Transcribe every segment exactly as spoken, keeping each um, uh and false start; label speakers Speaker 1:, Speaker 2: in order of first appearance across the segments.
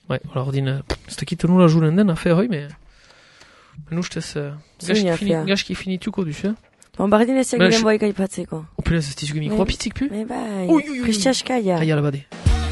Speaker 1: Bai, hola, ordin, ez dakit nula juren den, afe hoi, me... Men ustez, gaski finituko duzu, eh?
Speaker 2: Bon, bardin ez egin boik aipatzeko.
Speaker 1: Opinez ez dizugu mikroa pitzik pu?
Speaker 2: Me bai, Christiaskaia.
Speaker 1: Aia, labade.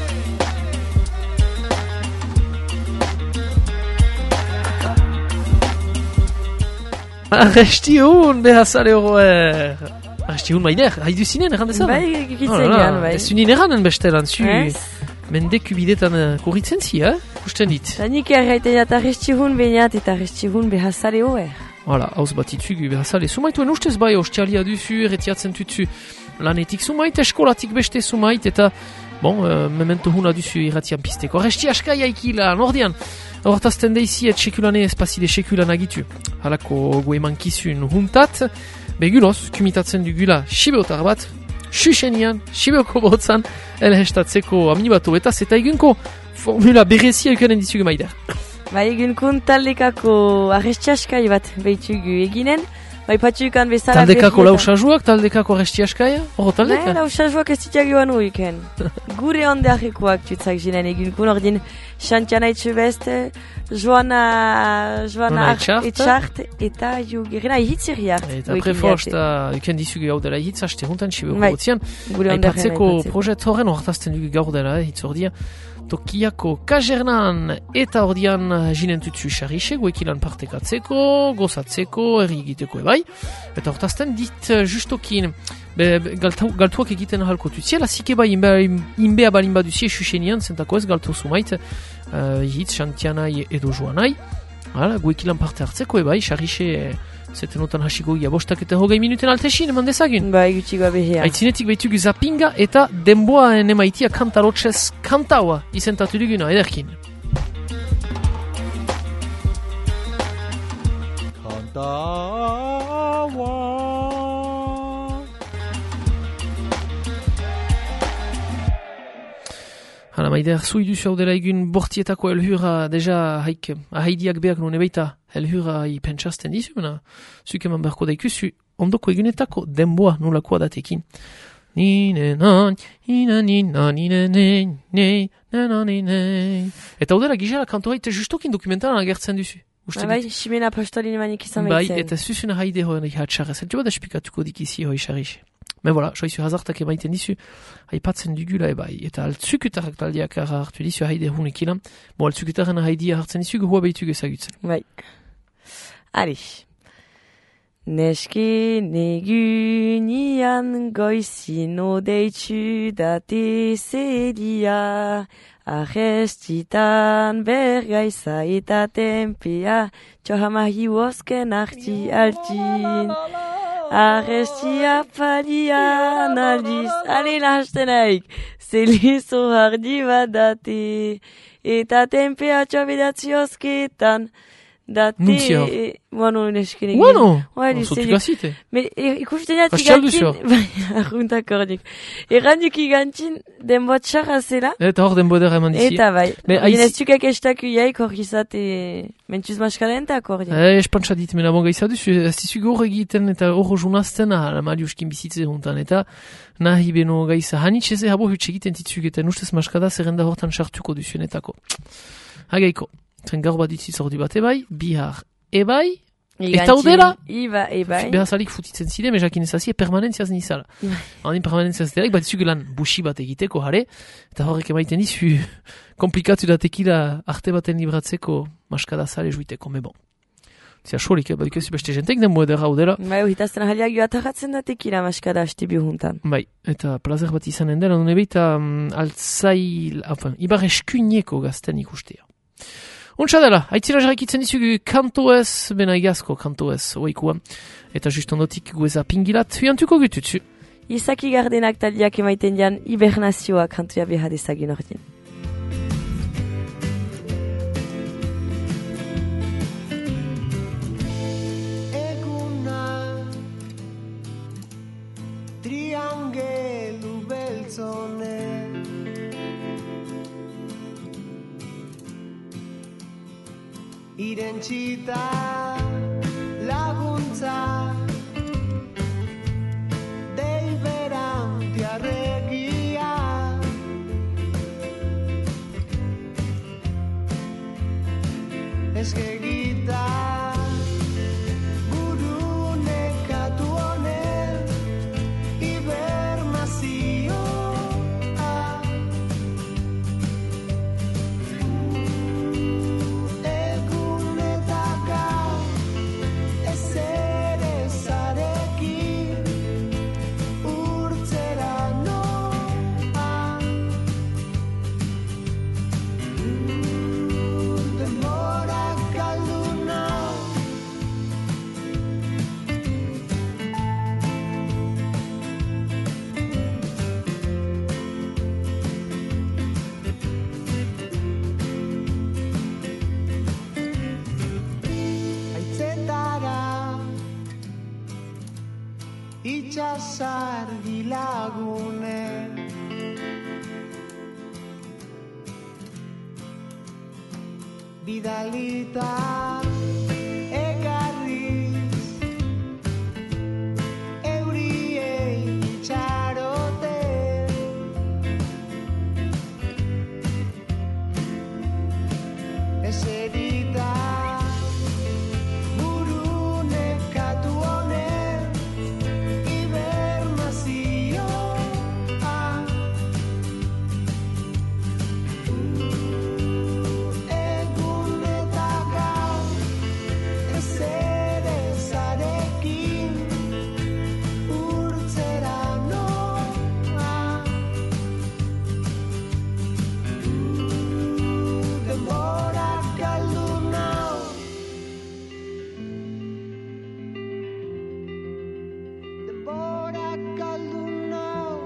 Speaker 1: Arresti hon, behazale horroer. Arresti hon maider, haidu zinen, erran dezan?
Speaker 2: Bai, gikitzen bai.
Speaker 1: Ez unin eranen bestelan, zu... Mende kubidetan korritzen zi, eh? Usten dit.
Speaker 2: Da nik erraiten jat arresti hon beniat eta arresti hon behazale horroer.
Speaker 1: Hala, hauz bat itzugu behazale. Sumaituen ustez bai, ostialia duzu, erretiatzen tutzu lanetik sumait, eskolatik beste sumait, eta... Bon, uh, memento huna duzu irratian pisteko. Arresti askai haikila, nordian. Hortazten deizi et sekulane espazide sekulan agitu. Halako goe mankizun huntat, beguloz, kumitatzen dugula sibeotar bat, susenian, sibeoko botzan, elhestatzeko amnibato eta zeta egunko formula berezia eukanen dizugu maider.
Speaker 2: Ba egunkun taldekako arrestiaskai bat behitugu eginen, bai patxukan bezala...
Speaker 1: Taldekako lausajuak, taldekako arrestiaskaia? Horro taldeka?
Speaker 2: Ne, lausajuak ez ditiak joan uiken. Gure ondearekoak tutzak jinen egunkun, ordin Xantiana etxubeste, Joana... Joana etxart, eta jugerena ehitzeriart.
Speaker 1: Eta preforz, eta euken dizugu hau dela ehitz, haste huntan txibeko gotzian. Aipatzeko projet horren hortazten dugu gaur dela ehitz ordia. Tokiako kajernan eta ordian jinen tutsu xarrixe, guekilan partekatzeko, gozatzeko, erri egiteko ebai. Eta hortazten dit justokin be, galtu, galtuak egiten ahalko tutsia, lasike bai inbea balin baduzie susenian, zentako ez galtu sumait, uh, hitz, Xantianai edo Joanai. Hala, guekilan parte hartzeko ebai, xarrixe zeten otan hasiko gia bostak eta hogei minuten altesin, eman dezagun.
Speaker 2: Ba, egutxiko abehea.
Speaker 1: Aitzinetik behitugu zapinga eta denboa enemaitia kantarotxez kantaua izentatu duguna, ederkin. Kantaua. Hala, maider, zui duzu hau dela egun bortietako elhura, deja haik, ahaidiak behak non ebeita elhura i pentsazten dizu, mena, zukeman beharko daikuzu, ondoko egunetako denboa nolakoa datekin. Nine nan, nina nina nine ne, ne, nena nine. Eta hau dela gizela kantoa eta justokin dokumentalan agertzen duzu.
Speaker 2: Bai, Ximena Pastolin manik izan
Speaker 1: bai,
Speaker 2: behitzen.
Speaker 1: eta zuzuna haide hori hatxarrez, eta joa da espikatuko dikizi hori xarrixe. Me voilà, soizu hazartak emaiten dizu, haipatzen dugula ebai, eta altzukutarrak taldiak hartu dizu haide hunekilan, bo altzukutaren haidia hartzen dizu gohua behitugu ezagutzen.
Speaker 2: Bai. Ari. Neski negunian goizino deitsu date zedia, arrestitan bergaiza eta tempea, txohamahi wosken arti altin. Arrestia padian aldiz, alena hastenaik, zelizo hardi badate, eta tempea txobedatziozketan, date...
Speaker 1: Nuntzia.
Speaker 2: Bueno, neskenek.
Speaker 1: Bueno,
Speaker 2: zotuk
Speaker 1: azite.
Speaker 2: Me ikusten jatik gantzin... Arruntak ordik. Erranduk igantzin denbot xarra zela.
Speaker 1: Eta hor denboder eman dizi.
Speaker 2: Eta bai. Gineztukak estaku iaik hor gizate mentuz maskalenak ordik.
Speaker 1: Eh, espantsa dit, mena bon gaisa duzu, ez dizu gaur egiten eta hor junazten ala mariuskin bizitze hontan. Eta nahi beno gaisa hanitxeze habo hutz egiten titzuk eta nustez maskada zerrenda hortan sartuko duzionetako. Hagaiko. Tren gaur bat ditziz ordi bat ebai, bihar ebai, eta udera,
Speaker 2: iba ebai.
Speaker 1: Behazalik futitzen zide, mejakin ezazie permanentziaz nizala. Hanin permanentziaz derek, bat dizugu lan busi bat egiteko jare, eta horrek emaiten dizu komplikatu da tekila arte baten libratzeko maskada zale juiteko, me bon. Zia xorik, bat ikusi beste jentek den moedera udera.
Speaker 2: Bai, ohitazten ahaliak joatarratzen da tekila maskada haste bihuntan.
Speaker 1: Bai, eta plazer bat izanen dela, non ebeita um, altzail, enfin, ibar eskuineko gazten ikustea. Untsa dela, haitzira jarraikitzen dizugu kanto ez, bena egazko kanto ez, oikua. Eta just ondotik gueza pingilat, huiantuko gututzu.
Speaker 2: Izaki gardenak taldiak emaiten dian hibernazioa kantuia beha dezagin ordin.
Speaker 3: Eguna triangelu beltzone irentzita laguntza dei berantiarregia eskegita buru nekatu honen hibernazioa. Egun eta gau ezer ezarekin urtzera noa. Denbora galdu nau. Haitzetara itxasargi lagune bidalita ekarriz euriei itxarote. Eserita buru nekatu honen hibernazioa. Egun eta gau ezer ezarekin urtzera noa. Denbora galdu nau. Denbora galdu nau.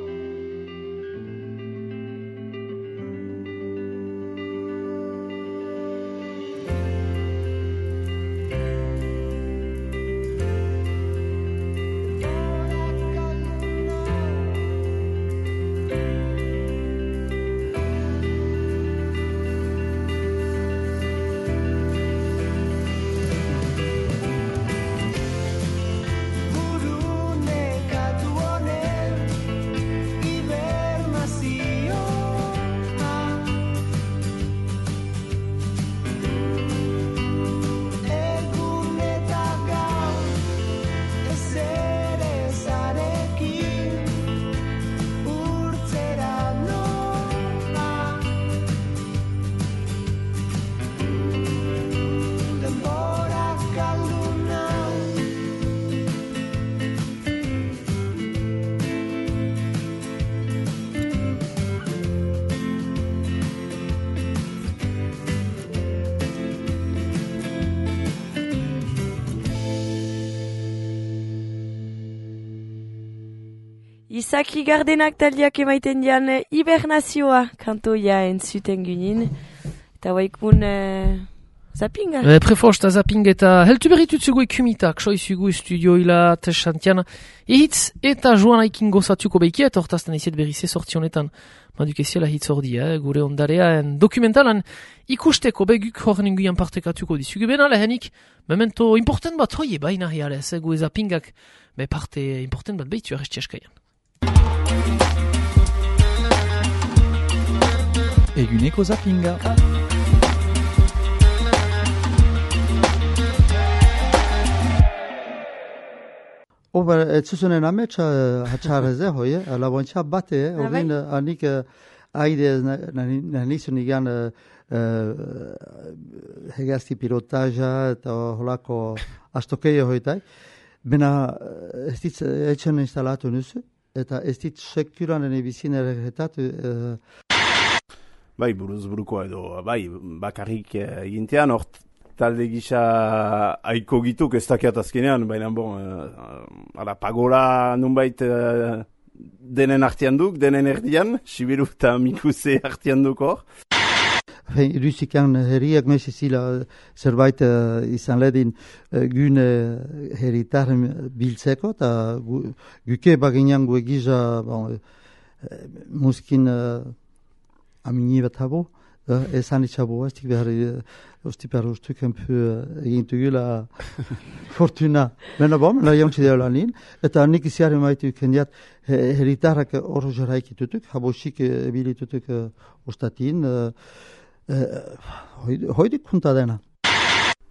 Speaker 3: Buru nekatu honen hibernazioa. Egun eta gau ezer ezarekin urtzera noa. Denbora galdu nau.
Speaker 2: Izaki Gardenak taldeak emaiten dian eh, hibernazioa kantoia entzuten ginen. Eta waikun eh, zapinga.
Speaker 1: E, prefosta zaping eta heltu berritutzugu ekumitak, soizugu studioila tesantian ehitz eta joan aikin gozatuko behikia, eta hortazten iziet berrize sortzionetan madukeziela hitz ordi, eh, gure ondarean dokumentalan ikusteko beguk horren inguian partekatuko dizugu. Bena lehenik, memento important bat hoie baina hialez, eh, gu zapingak, be parte important bat behitu arrestiaskaian.
Speaker 4: Eguneko zapinga.
Speaker 5: Oba, ez zuzunen ametsa hatxarreze hoi, labontxa bate, horren anik aide nahizun igan hegazti pilotaja eta holako astokeio hoitai. Bena ez dit etxen instalatu nuzu, eta ez dit sekuranen ebizien erretatu.
Speaker 6: Bai, buruz burukoa edo, bai, bakarrik egintean, hort talde gisa aiko gituk ez dakiat azkenean, baina bon, uh, ala pagola nunbait uh, denen artean duk, denen erdian, Sibiru eta Mikuse artean duk hor.
Speaker 5: Rusikan herriak mesizila zerbait uh, izan ledin uh, gune herritar biltzeko, eta gu, guke baginan gu egiza bon, uh, muskin uh, amini bat habo. Esan itxabo, ez dik behar, osti behar ustuk enpu egintugula fortuna. Mena bom, la jontzi deo lanin, eta nik iziaren maitu kendiat herritarrak oro jaraik itutuk, habosik ebilitutuk ostatin, hoidik kunta dena.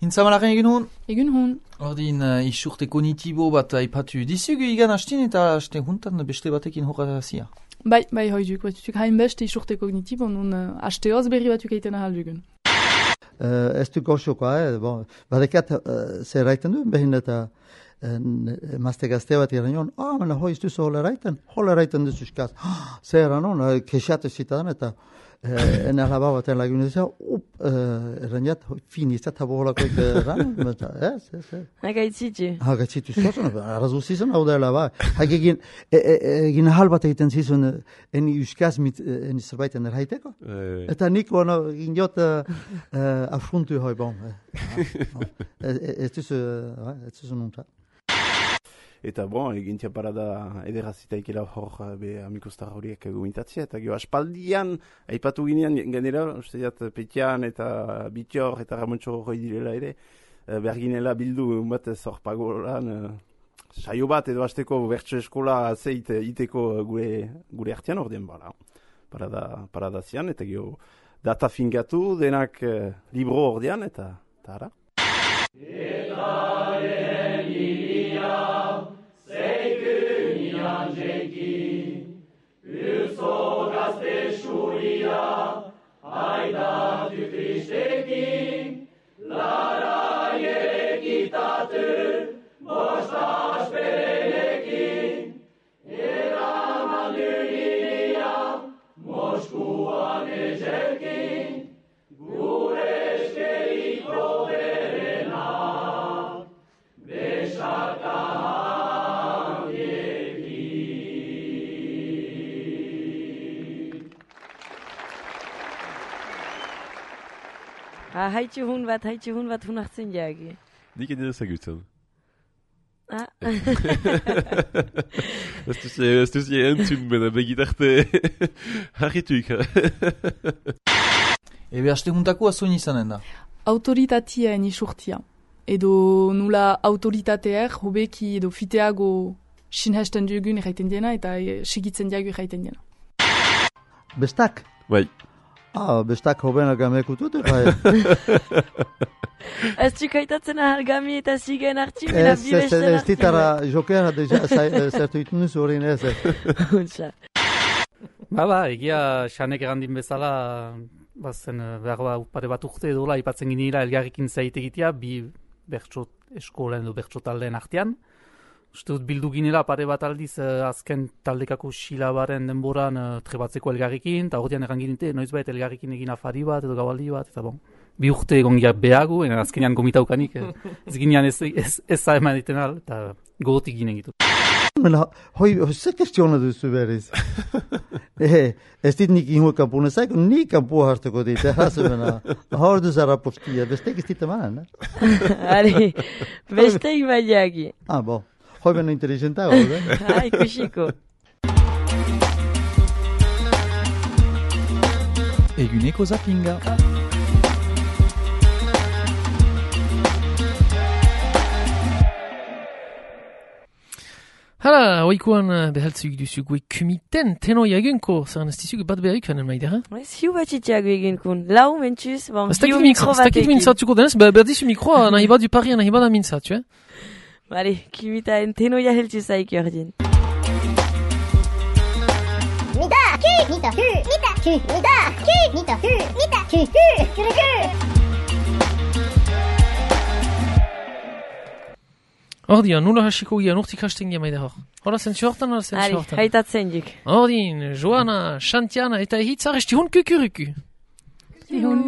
Speaker 4: Hintzamalaren egun hon?
Speaker 7: Egun hon.
Speaker 4: Ordin, uh, isurte kognitibo bat aipatu dizugu igan hastin eta haste juntan beste batekin horazia.
Speaker 7: Bai, bai, hoiduk, batutuk hain beste isurte kognitibo, nun uh, haste hoz berri batuk eitena haldugun.
Speaker 5: Uh, ez du goxokoa, eh? Bon, badekat uh, zer raiten duen behin eta mazte gazte bat iranion, ah, mena hoi istuzo hola raiten, hola raiten duzuzkaz. Zer anon, kexate zitadan eta en alaba baten lagun ezea, up, eraniat, finizat habo holakoik ran, ez, ez, ez.
Speaker 2: Hagaitzitzu.
Speaker 5: Hagaitzitzu zuzun, arrazu zizun hau da alaba. Hagegin, egin ahal bat egiten zizun, eni uskaz mit, eni zerbaiten erhaiteko. Eta nik, bueno, ginot afruntu hoi bon. Ez duzu, ez duzu nunta.
Speaker 6: Eta bon, egintia parada ederazita ikela hor be amikostar horiek gomitatzea, eta gero aspaldian, aipatu ginean, genera, uste diat, Petian eta Bitior eta Ramontxo hori direla ere, behar ginela bildu batez hor pagolan, saio bat edo hasteko bertso eskola zeit iteko gure, gure artean hor den, bala, parada, parada zian, eta gero data fingatu, denak eh, libro hor dian, eta ara. Eta eren ilia, zeikun ian jeki, urzo gazte xuria, haidatu kristekin, lara erekitatu, bosta asperenekin, eraman ilia, Moskuan ejerkin, gure eskeri proberena, besarka
Speaker 2: Ah, haitxu hun bat, haitxu hun bat hun hartzen jagi.
Speaker 8: Nik edera zagutzen.
Speaker 2: Ah.
Speaker 8: Ez duzi entzun, bena begitarte harrituik.
Speaker 4: Ebe haste juntako azun izanen da?
Speaker 7: Autoritatien isurtia. Edo nula autoritateer hobeki edo fiteago sinhesten dugun erraiten diena eta segitzen diago erraiten diena.
Speaker 5: Bestak?
Speaker 8: Bai.
Speaker 5: Ah, bestak hobena gamekutut, bai.
Speaker 2: Ez txukaitatzen ahal gami eta zigen hartzi, bina
Speaker 5: bibeste hartzi. Ez ditara jokera zertu itunuz horien ez.
Speaker 9: Ba, ba, egia xanek erandin bezala, bazen behar ba, pare bat urte edola, ipatzen ginila elgarrekin zaite egitea, bi bertso eskolen edo bertso taldeen artean. Uste dut bildu ginela pare bat aldiz uh, azken taldekako silabaren denboran uh, trebatzeko elgarrekin, eta horrean erranginite, noizbait elgarrekin egin afari bat edo gabaldi bat, eta bon, bi urte egon gira behagu, ena azkenean gomitaukanik, eh, ez ginean ez, ez, ez eman iten al, eta gogotik ginen gitu.
Speaker 5: Mena, hoi, hoi, ze kestiona duzu berriz? eh, ez dit nik ingo kampune zaiko, nik kampu hartuko dit, errazu mena, hor duzara postia, bestek ez dit eman, eh?
Speaker 2: Ari, bestek baiagi.
Speaker 5: Ah, bo. Hoi beno inteligentago, eh?
Speaker 2: Ah, ikusiko.
Speaker 4: Eguneko zappinga.
Speaker 1: Hala, oikoan behaltzuk duzugu ekumiten, tenoia egunko, zaren ez dizugu bat beharik fanen maidera?
Speaker 2: Ziu batxitxeago egunkun, lau mentxuz, bon, hiu mikro batekin.
Speaker 1: Ez dakit mintzatuko denez, berdizu mikroa nahi bat du parria nahi bat amintzatu, eh?
Speaker 2: Bale, kimita tenoia heltzu zaik jordin.
Speaker 10: Nita, ku, nita, ku, nita, ku, nita, ku, nita, ku, nita, ku, ku, kuru, ku.
Speaker 1: Ordian, nula hasiko gian, urtik hasten gian maida hor. Hora zentzu hortan, hora zentzu hortan.
Speaker 2: Ari, haitatzen dik.
Speaker 1: Ordin, Joana, Xantiana, eta ehitzar esti hun kukuruku.
Speaker 7: Ihun.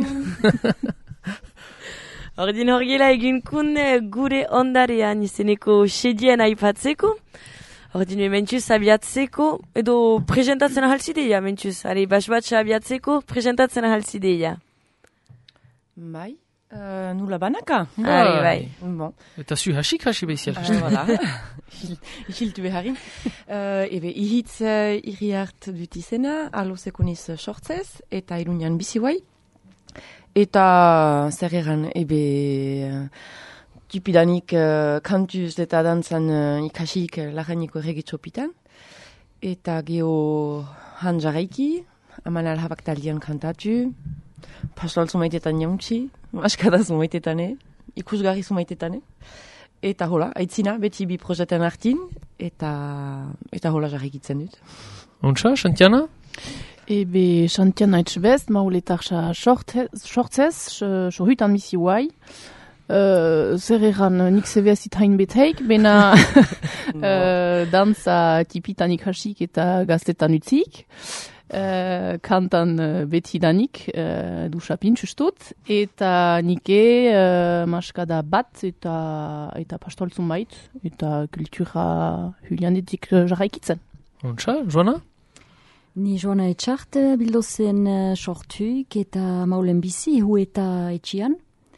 Speaker 2: Ordin horgela eginkun gure ondarean izeneko sedien aipatzeko. Ordin mentxuz abiatzeko, edo presentatzen ahalzideia mentxuz. Ari, bas bat abiatzeko, presentatzen ahalzideia.
Speaker 11: Bai. Uh, nula banaka.
Speaker 2: Ari, bai.
Speaker 11: Bon.
Speaker 1: Eta zu hasik hasi behizial.
Speaker 11: Uh, voilà. Ihiltu beharin. Uh, ebe, ihitz uh, iriart dut izena, alo sekuniz sortzez, eta irunian biziuai. Eta zer eran, ebe, uh, tipidanik uh, kantuz eta dantzan uh, ikasik uh, laganiko regitzopitan. Eta geho han jarraiki, aman alhabak taldean kantatu. Pastoal zumaitetan jauntzi, maskada zumaitetan, eh? ikusgarri zumaitetan, eh? Eta hola, aitzina, beti bi projeten hartin, eta, eta hola jarrikitzen dut.
Speaker 1: Ontsa, Xantiana?
Speaker 7: Ebe, Xantiana etxbest, mauletarxa sortzez, sohutan misi guai. Uh, zer eran nik zebeazit hain beteik, bena uh, danza tipitan ikasik eta gaztetan utzik. Uh, kantan uh, beti danik uh, dusapin txustut, eta nike uh, maskada bat eta eta pastoltzun bait, eta kultura huliandetik uh, jarraikitzen.
Speaker 1: Ontsa, Joana?
Speaker 12: Ni Joana etxart bildozen uh, sortuik eta maulen bizi hu eta etxian.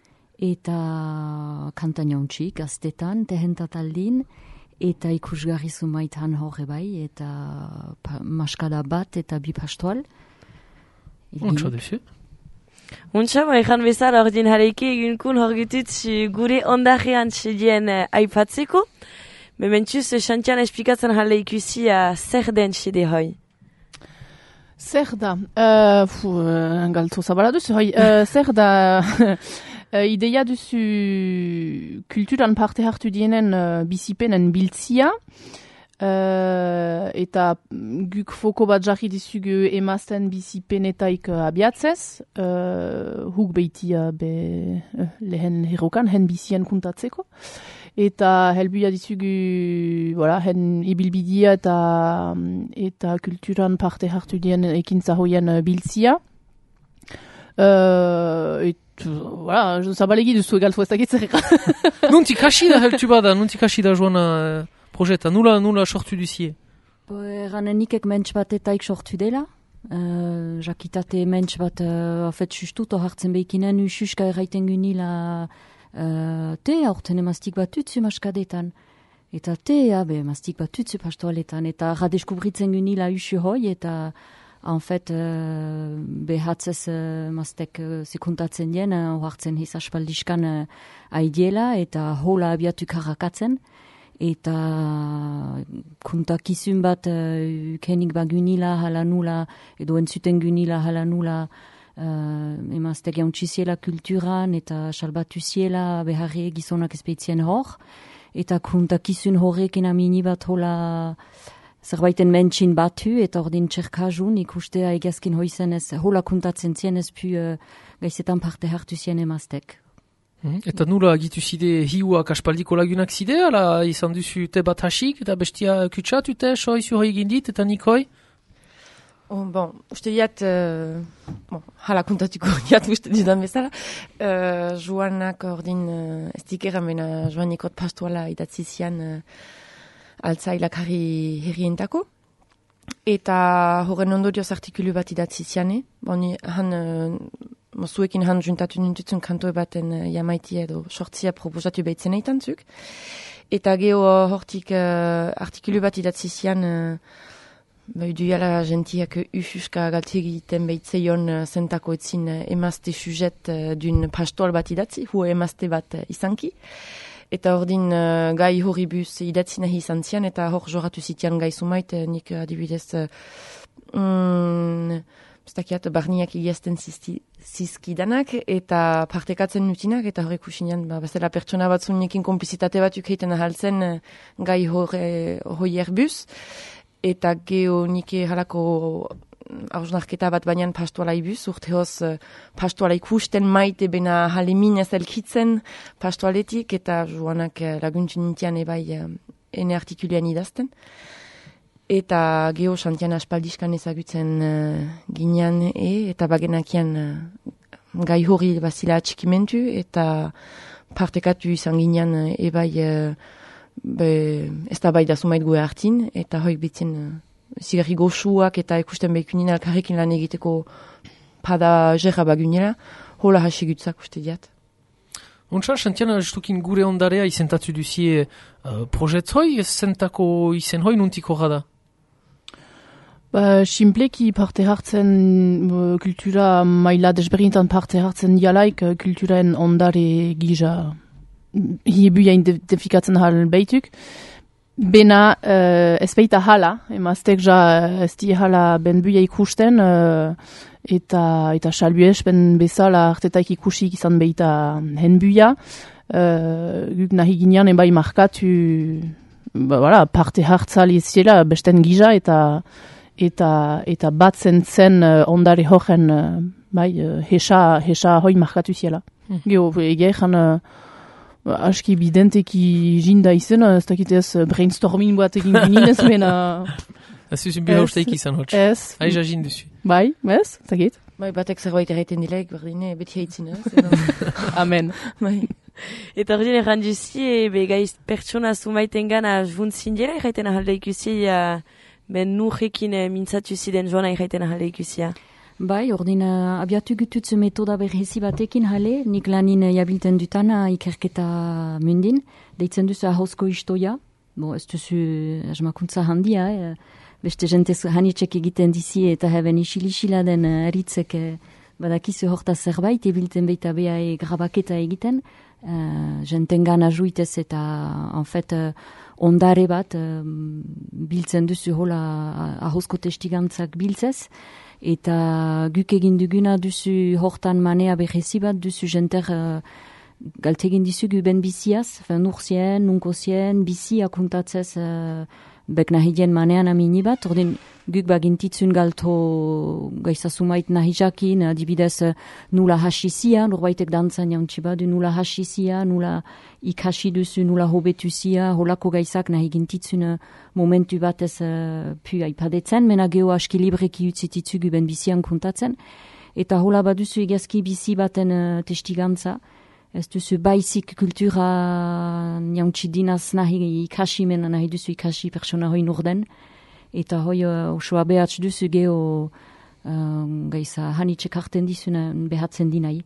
Speaker 12: Eta kantan jauntxik, gaztetan, tehentataldin, eta ikusgarri zumaitan horre bai, eta pa, maskada bat eta bi pastoal.
Speaker 1: Untsa duzu?
Speaker 2: Untsa, maikan bezala ordin hareiki egunkun horgetut gure ondarean txedien uh, aipatzeko. Mementuz, Xantian esplikatzen jale ikusi uh, zer den txede hoi.
Speaker 7: Zer da? Uh, fu, uh, galtu zabala duzu hoi. Uh, zer da... Uh, ideia duzu kulturan parte hartu dienen uh, bizipenen biltzia, uh, eta guk foko bat jarri dizugu emazten bizipenetaik uh, abiatzez, uh, huk behitia be, uh, lehen herrokan, hen bizien kuntatzeko, eta helbuia dizugu voilà, hen ibilbidia eta, eta kulturan parte hartu dien ekintza hoien uh, biltzia. Uh, et voilà, zabalegi duzu egal fuestak itzerreka.
Speaker 1: Nuntik hasi da heltu bada, nuntik hasi da joan uh, projeta, nula, nula sortu duzie?
Speaker 12: Eran nikek mentx bat etaik sortu dela. Uh, jakitate mentx bat, uh, afet sustut, hartzen behikinen, ususka erraiten gunila uh, te, aurten emaztik bat tutzu maskadetan. Eta te, abe, emaztik bat tutzu pastoaletan. Eta radeskubritzen gunila usu hoi, eta en fait, uh, behatzez uh, maztek uh, sekuntatzen dien, uh, hartzen hiz aspaldiskan uh, aidiela, eta hola abiatuk harrakatzen, eta kuntakizun bat uh, kenik bagunila hala nula, edo entzuten gunila hala nula, uh, emaztek jauntxiziela kulturan, eta salbatu ziela beharri gizonak espeitzien hor, eta kuntakizun horrekin amini bat hola... Zerbaiten mentxin batu, eta ordin txerkajun ikustea egazkin hoizen ez, hola kuntatzen zien ez pu uh, gaizetan parte hartu zien emaztek.
Speaker 1: Mm, eta nula agitu zide hiuak aspaldiko lagunak zide, ala izan duzu te bat hasik, eta bestia kutsatu te, so izu hoi gindit, eta nik hoi?
Speaker 11: Oh, bon, uste diat, uh, bon, hala kuntatuko diat uste dudan bezala, uh, joanak ordin uh, ez dikera mena joanikot pastuala idatzi zian uh, altzailak harri herrientako. Eta horren ondorioz artikulu bat idatzi ziane. Boni, han, uh, mozuekin han juntatu nintutzen kantoe baten uh, jamaiti edo sortzia proposatu behitzen eitan zuk. Eta geho uh, hortik uh, artikulu bat idatzi zian, uh, bai duela gentiak ufuska galti egiten behitzeion uh, zentako etzin uh, emazte sujet uh, dun pastoal bat idatzi, hu emazte bat uh, izanki. Eta ordin uh, gai horribus idatzi nahi izan zian, eta hor joratu zitian gai sumait, uh, nik adibidez, uh, mm, stakiat, barniak igazten zizkidanak, eta partekatzen nutinak, eta horrek usinean, ba, bazela pertsona batzun nekin komplizitate batuk heiten ahaltzen uh, gai hori erbus, eta geho nike halako hausnarketa bat bainan pastuala ibuz, urte hoz uh, pastuala ikusten maite bena halemin ez elkitzen pastualetik, eta joanak uh, laguntzen nintian ebai uh, ene artikulian idazten. Eta geho Xantian aspaldiskan ezagutzen uh, ginean e, eta bagenakian uh, gai hori bazila atxikimentu, eta partekatu izan ginean uh, ebai uh, be, ez da bai da sumait gue hartin, eta hoi betzen uh, zigarri goxuak eta ikusten behikunin alkarrekin lan egiteko pada jerra bagunela, hola hasigutzak uste diat.
Speaker 1: Untsa, Xantiana, justukin gure ondarea izentatu duzie uh, projetzoi, zentako izen hoi nuntiko gada?
Speaker 7: Ba, simpleki parte hartzen uh, kultura maila desberintan parte hartzen dialaik uh, kulturaen ondare gija hiebuia identifikatzen hal behituk. Bena uh, ez behita hala, emaztek ja ez di hala benbuia ikusten, uh, eta eta salbues ben bezala artetaik ikusik izan behita henbuia. uh, guk nahi ginean ebai markatu ba, voilà, parte hartzali ziela besten gisa eta eta eta batzen zen uh, ondare horen uh, bai, uh, hesa, hesa hoi markatu ziela. Mm. Geo, egia ezan uh, aski bidenteki jinda izen, ez dakit ez brainstorming bat egin gininez, mena...
Speaker 1: Ez zuzun bi hausteik izan hotz.
Speaker 7: Ez.
Speaker 1: Aiza jinduzu.
Speaker 7: Bai, ez, ez dakit.
Speaker 11: Bai, batek zerbait erraiten dileik, berdine, beti haitzin, ez?
Speaker 7: Amen.
Speaker 2: Bai. Eta hori erran duzi, be gaiz pertsona zumaiten gana juntzin dira, erraiten ahalde ikusi, uh, ben nurrekin uh, mintzatu ziden joana erraiten ahalde ikusia.
Speaker 12: Bai, ordin uh, abiatu gututze metoda berrezi batekin hale, nik lanin uh, jabilten dutana ikerketa mundin, deitzen duzu ahozko istoia, bo ez duzu asmakuntza handia, eh, beste jentez hanitzek egiten dizi eta heben isilisila den uh, eritzek uh, badakizu horta zerbait, ebilten beita behai grabaketa egiten, uh, jentengan ajuitez eta en fait uh, ondare bat uh, biltzen duzu hola ahozko testigantzak biltzez, eta guk egin duguna duzu hortan manea berrezi bat duzu jenter uh, galtegin dizugu ben biziaz, nurzien, nunkozien, biziak kuntatzez uh, bek nahidien manean amini bat, ordin guk bagintitzun galto gaizazumait nahi jakin, adibidez nula hasizia, norbaitek dantzan jauntzi badu, nula hasizia, nula ikasi duzu, nula hobetuzia, holako gaizak nahi gintitzun momentu batez uh, pu aipadetzen, mena geho aski libreki utzititzugu ben bizian kuntatzen, eta hola baduzu egazki bizi baten uh, testigantza, ez duzu baizik kultura jauntzi dinaz nahi ikasi, mena nahi duzu ikasi persona hoi norden, eta hoi uh, osoa behatz duzu geho uh, gaiza hanitzek harten dizuna behatzen dinai.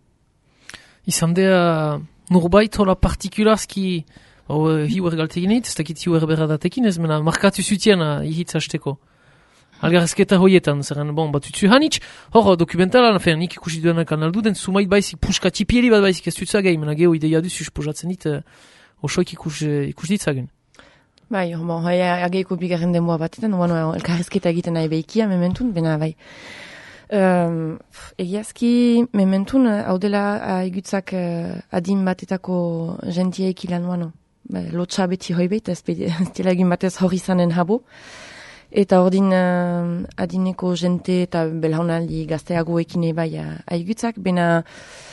Speaker 1: Izan dea norbait hola partikularski uh, hiuer galteginit, ez dakit hiuer berradatekin ez, mena markatu zutien uh, ihitzasteko. Algarrezketa hoietan, zerren, bon, bat utzu hanitz, hor, dokumentalan, afen, nik ikusi duenak kanaldu den, sumait baizik, puska tipieri bat baizik ez dutzagei, mena geho ideia duzu, esposatzen dit, uh, osoik ikus, uh, ikus ditzagun.
Speaker 11: Bai, bon, hai, ageiko bigarren denboa batetan, bueno, elkarrezketa egiten nahi behikia, mementun, bena, bai. Um, egiazki, mementun, hau dela egutzak uh, adin batetako jentieik ilan, bueno, bai, lotxa beti hoi behit, ez dela egin batez hori zanen habo. Eta ordin uh, adineko jente eta belhaunaldi gazteagoekin bai aigutzak, bena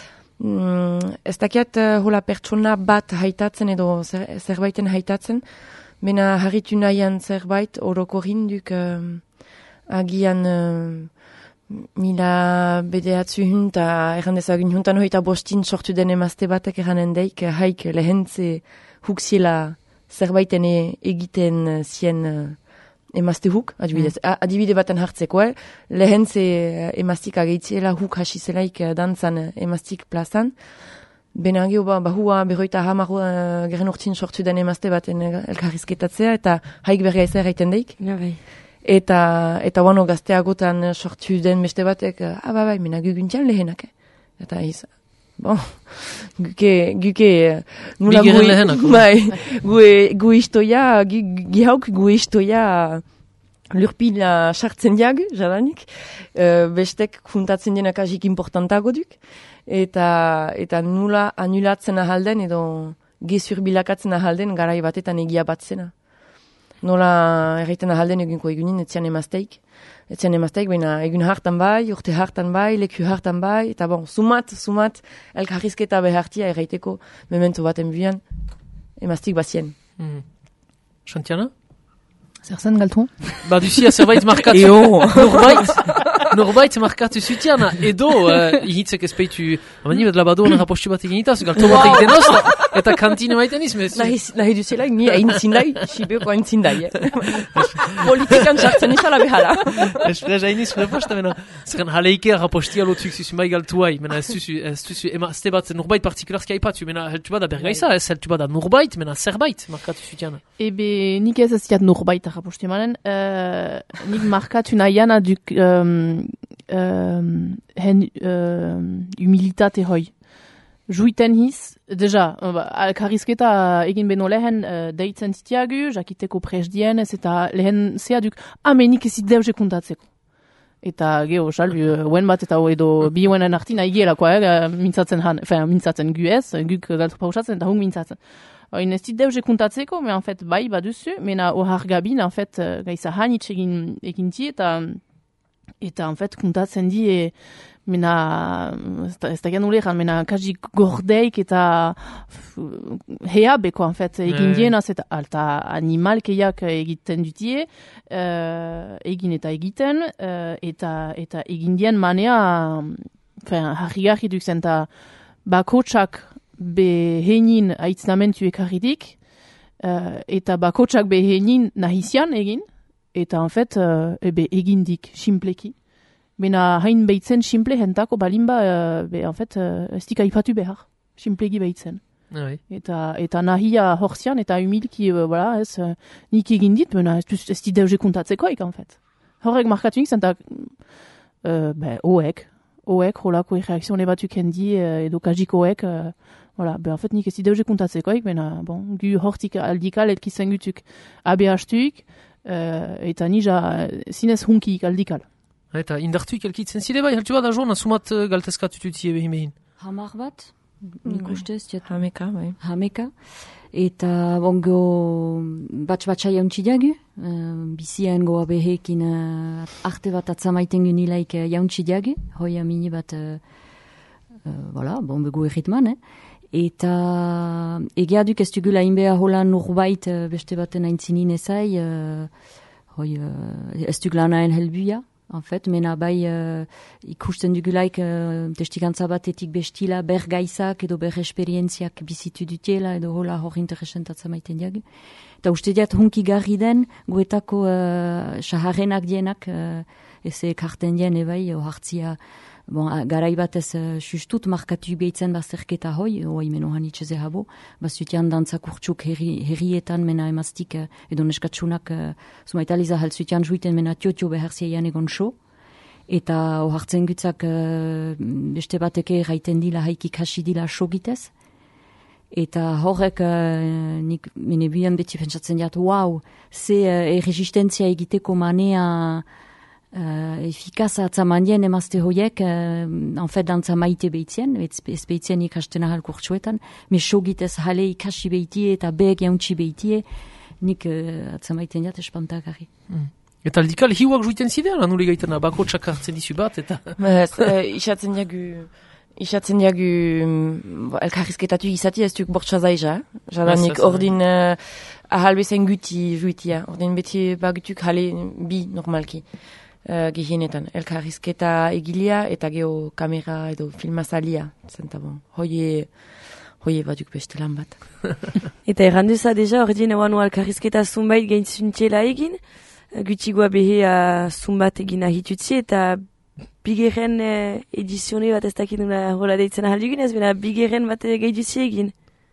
Speaker 11: mm, ez dakiat uh, hola pertsona bat haitatzen edo zer, zerbaiten haitatzen, bena harritu nahian zerbait orokorin duk uh, agian uh, mila bedeatzu hun eta errandezagun huntan hoita bostin sortu den emazte batek erranen deik haik lehentze huksiela zerbaiten e, egiten zien uh, emazte huk, adibidez, mm. adibide baten hartzeko, eh? Lehentze emaztik ageitziela huk hasizelaik dantzan emaztik plazan, bena gio ba, bahua berroita hamar uh, geren urtin sortu den emazte baten elkarrizketatzea, eta haik berga ez erraiten deik.
Speaker 2: Ja, bai.
Speaker 11: Eta, eta wano gazteagotan sortu den beste batek, ah, ba, bai, mena guguntian lehenak, eh? Eta iz, bon, guke, guke, nula gu, bai, gu, gu istoia, gu, gu hauk gu istoia lurpila sartzen diag, jadanik, uh, bestek juntatzen denak agik importantago duk, eta, eta nula anulatzen ahalden edo gezur bilakatzen ahalden garai batetan egia batzena. Nola erraiten ahalden egunko egunin, etzian emazteik. Etzian emazteik, baina egun hartan bai, urte hartan bai, leku hartan bai, eta bon, sumat, sumat, elkarrizketa behartia erraiteko memento baten bian, emaztik bazien.
Speaker 1: Mm. Xantiana?
Speaker 7: Zer zen galtu?
Speaker 1: Ba, duzia zerbait markatu. Eo! Norbait, norbait markatu zutiana, edo, uh, ihitzek espeitu, amani bet labado hona rapostu bat egin itaz, galto bat egiten oz, eta kantine maiten izmez.
Speaker 11: Nahi, nahi duzela, ni hain zindai, sibeoko hain zindai. Politikan sartzen izala behala.
Speaker 1: Esprez hain izme posta, mena, zeren haleike rapostia lotzuk zuzun bai galtu hai, mena ez duzu, ez duzu, emazte bat norbait partikularski haipatu, mena heltu bada bergaiza, ez heltu bada norbait, mena zerbait markatu zutiana.
Speaker 7: Ebe, nik ez ez diat norbait rapostu emanen, uh, nik markatu nahiana duk um, um, hen uh, humilitate hoi. Juiten hiz, deja, alkarrizketa egin beno lehen uh, deitzen zitiagu, jakiteko presdien ez eta lehen zea duk, amenik ezit deuze kuntatzeko. Eta geho, salbi, uen bat eta edo bi uenen artin aigielakoa, eh, mintzatzen han, enfin, mintzatzen gu ez, guk galtu pausatzen eta hung mintzatzen. Oin ez dit deuze kuntatzeko, me en fait, bai, baduzu, mena ohar gabin, en fait, gaiza hanitz egin, egin ti, eta, eta, en fait, kuntatzen di, e, mena, ez da gen uleran, mena, kaji gordeik eta heabeko, en fait, egin dienaz, eta alta animalkeiak egiten dutie, uh, egin eta egiten, uh, eta, eta egin dien manea, enfin, harri-garri duk zen, eta bakotsak behenin aitznamentu ekarridik, uh, eta bakotsak behenin nahizian egin, eta, en fait, uh, ebe egindik, simpleki. Bena hain behitzen simple jentako balimba, uh, be, en fait, uh, ez dik aipatu behar, simplegi behitzen.
Speaker 1: Ah, oui.
Speaker 7: Eta, eta nahia horzian, eta humilki, uh, voilà, ez, uh, nik egin dit, bena ez, ez dit deuze kuntatzekoik, en fait. Horrek markatu nik zentak, uh, be, oek, oek, holako reakzione batuk hendi, uh, edo kajik oek, uh, voilà, be, en fait, nik ez dit deuze kuntatzekoik, bena, bon, gu hortik aldikal, elkizen gutuk abehastuik, uh, eta nija zinez hunkik aldikal.
Speaker 1: Eta indartuik elkitzen zide bai, haltu bat da joan, sumat uh, galtezkatututie behimehin.
Speaker 12: Hamar bat, nik uste ez,
Speaker 2: hameka, bai.
Speaker 12: Hameka. Eta bongo batx-batxa jauntzi diagu, uh, bizien goa behekin uh, arte bat atzamaiten gunilaik uh, jauntzi diagu, hoia mini bat, uh, uh, voilà, bon begu erritman, eh? Eta egeaduk ez dugula inbea holan urbait uh, beste baten aintzinin ezai, uh, hoi uh, ez dugula nahen helbuia, en fait, mena bai uh, ikusten dugulaik uh, testigantza batetik bestila ber gaizak edo ber esperientziak bizitu dutiela edo hola hor interesentatza maiten diagu. Eta uste diat hunki garri den guetako uh, saharrenak dienak uh, eze karten dien ebai ohartzia bon, garai batez uh, sustut markatu behitzen bazterketa hoi, hoi meno hanitxeze habo, bazutian dantzak urtsuk herri, herrietan mena emaztik uh, edo neskatsunak uh, sumaitaliza halzutian juiten mena tiotio beharziean egon so, eta ohartzen gutzak uh, beste bateke raiten dila haikik hasi dila so gitez, eta horrek uh, nik mene bian beti pentsatzen diat, wow, ze uh, erresistentzia egiteko manea Uh, efikaz atzamandien emazte hoiek, uh, en fait, dantza maite behitzien, ez behitzien ikasten ahal kurtsuetan, me sogitez jale ikasi behitie eta beek jauntzi behitie, nik uh, atzamaiten jat espantagarri.
Speaker 1: Mm. Eta aldikal hiuak juiten zidean, anule gaitana, bako txakartzen dizu bat, eta...
Speaker 2: Ez, uh, isatzen jagu... Isatzen jagu um, elkarrizketatu izati ez duk bortsa zaiza, jadanik ordin uh, ahal bezen guti juitia, ordin beti bagutuk jale bi normalki. Uh, gehienetan, elkarrizketa egilia eta geho kamera edo filmazalia, zenta bon, hoie, hoie baduk beste lan bat.
Speaker 13: Eta erranduza deja, ordin ewan elkarrizketa zunbait gaintzuntxela egin, gutxigoa behe uh, zunbat egin ahitutzi, eta bigeren uh, edizione bat ez dakit nuna hola deitzen ahaldugin ez, bena bigeren bat gaitutzi egin.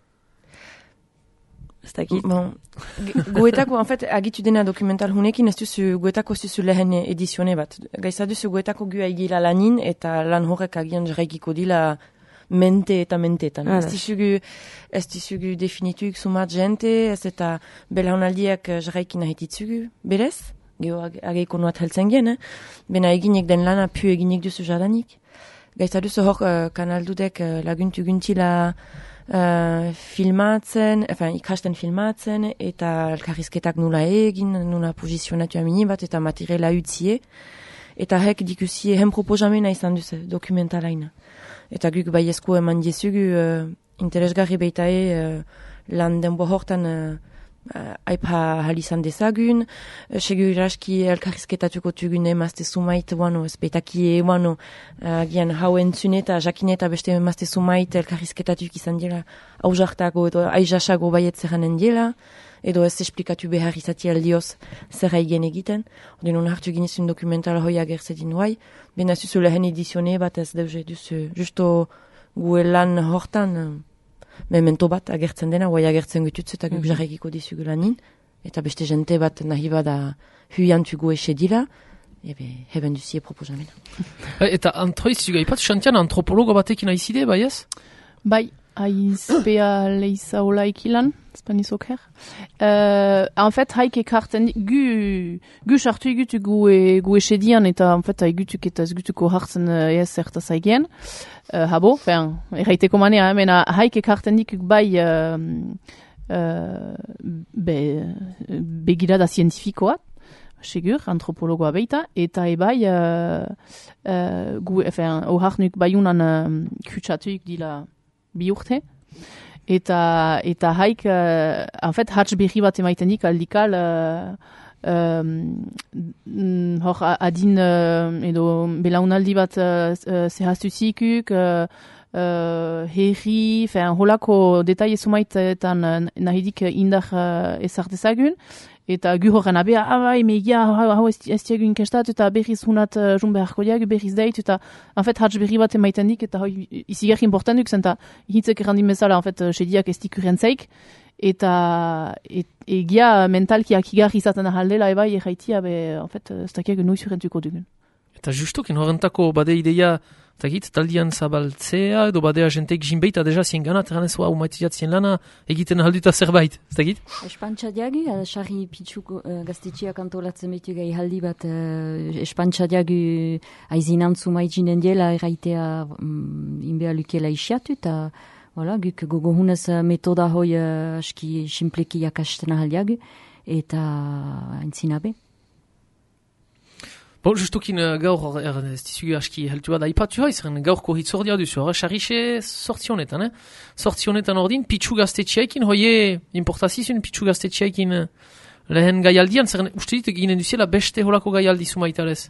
Speaker 2: Bon, guetako, en fait, agitu dena dokumental hunekin, ez duzu guetako zuzu lehen edizione bat. Gaiza duzu guetako gu aigila lanin, eta lan horrek agian jarraikiko dila mente eta mentetan. Ah, ez dizugu, ez dizugu definituik sumat jente, ez eta belaunaldiak jarraikin ahititzugu, berez? Geho ageiko nuat heltzen gen, eh? Bena eginek den lana pu eginek duzu jadanik. Gaiza duzu hor uh, kanaldudek uh, laguntu guntila Uh, filmatzen, enfin, ikasten filmatzen, eta elkarrizketak nula egin, nula posizionatu amini bat, eta materiala utzie, eta hek dikusie hen proposamena izan duz dokumentalaina. Eta guk bai esku eman diezugu uh, interesgarri beitae uh, lan denbo hortan uh, uh, aipa halizan dezagun, uh, segu iraski elkarrizketatuko tugun emazte sumait, wano, espetakie, wano, uh, gian hau entzune eta jakine eta beste emazte sumait elkarrizketatuk izan dira aujartako edo aizasago baiet zerranen dira, edo ez esplikatu behar izati aldioz zer haigen egiten. Ordin hon hartu ginezun dokumentala hoi agertzedin huai, bena zuzu lehen edizione bat ez deuze duzu, justo gue lan hortan, uh, memento bat agertzen dena, guai agertzen gututz eta guk mm-hmm. jarrekiko dizugu lanin, eta beste jente bat nahi bada huiantugu ese dira, ebe heben duzie proposamena.
Speaker 1: Eta antroiz zuga ipat, xantian antropologo batekin aizide, bai ez?
Speaker 7: Bai, Aizpea leiza ola ikilan, spanizoker. Uh, en fait, haik ekarten, gu, gu sartu egutu gu, e, gu esedian, eta en fait, egutuk eta ezgutuko hartzen ez zerta zaigen. Uh, habo, fen, erraiteko manea, mena haik ekarten dikuk bai uh, uh, be, begirada zientifikoa, segur, antropologoa beita, eta ebai uh, uh, gu, efen, oharnuk baiunan uh, kutsatuik dila bi urte, eta, eta haik, uh, en fait, hatz berri bat emaiten dik aldikal, uh, um, hor adin uh, edo belaunaldi bat uh, uh, zehaztu zikuk, uh, uh, herri, fean, holako detaile sumaitetan uh, nahidik indar uh, ezartezagun, eta gu horren abea, abai, megia, hau ez diagun inkestat, eta berriz hunat uh, jun beharko diag, berriz deit, eta, en fait, hatz berri bat emaiten dik, eta hoi, izigar important duk, zenta, hitzek errandin bezala, en fait, sediak ez dikuren zeik, eta et, egia mentalki akigar izaten ahaldela, ebai, erraitia, be, en fait, ez dakiak noiz urentuko dugun.
Speaker 1: Eta justukin horrentako bade ideia, Zagit, taldian zabaltzea, edo badea jenteik jinbeita deja zien gana, terranezua umaitiat zien lana, egiten alduta zerbait, zagit?
Speaker 12: Espantxadiagu, sarri pitxuk uh, gaztetxeak antolatzen betu gai haldi bat, uh, espantxadiagu aizinantzu maitxinen diela erraitea um, inbea lukela isiatu, eta voilà, guk gogohunez metoda hoi uh, aski simpleki jakasten ahaldiagu, eta aintzinabe.
Speaker 1: Bon, justukin uh, gaur er, ez dizugu aski heltua da ipatu haiz, gaurko hitzordia duzu, hori, xarrixe sortzionetan, eh? Sortzionetan ordin, pitxu gaztetxeaikin, hoie importazizun pitxu gaztetxeaikin uh, lehen gaialdian, zer uste dit eginen duziela beste holako gaialdi sumaitarez?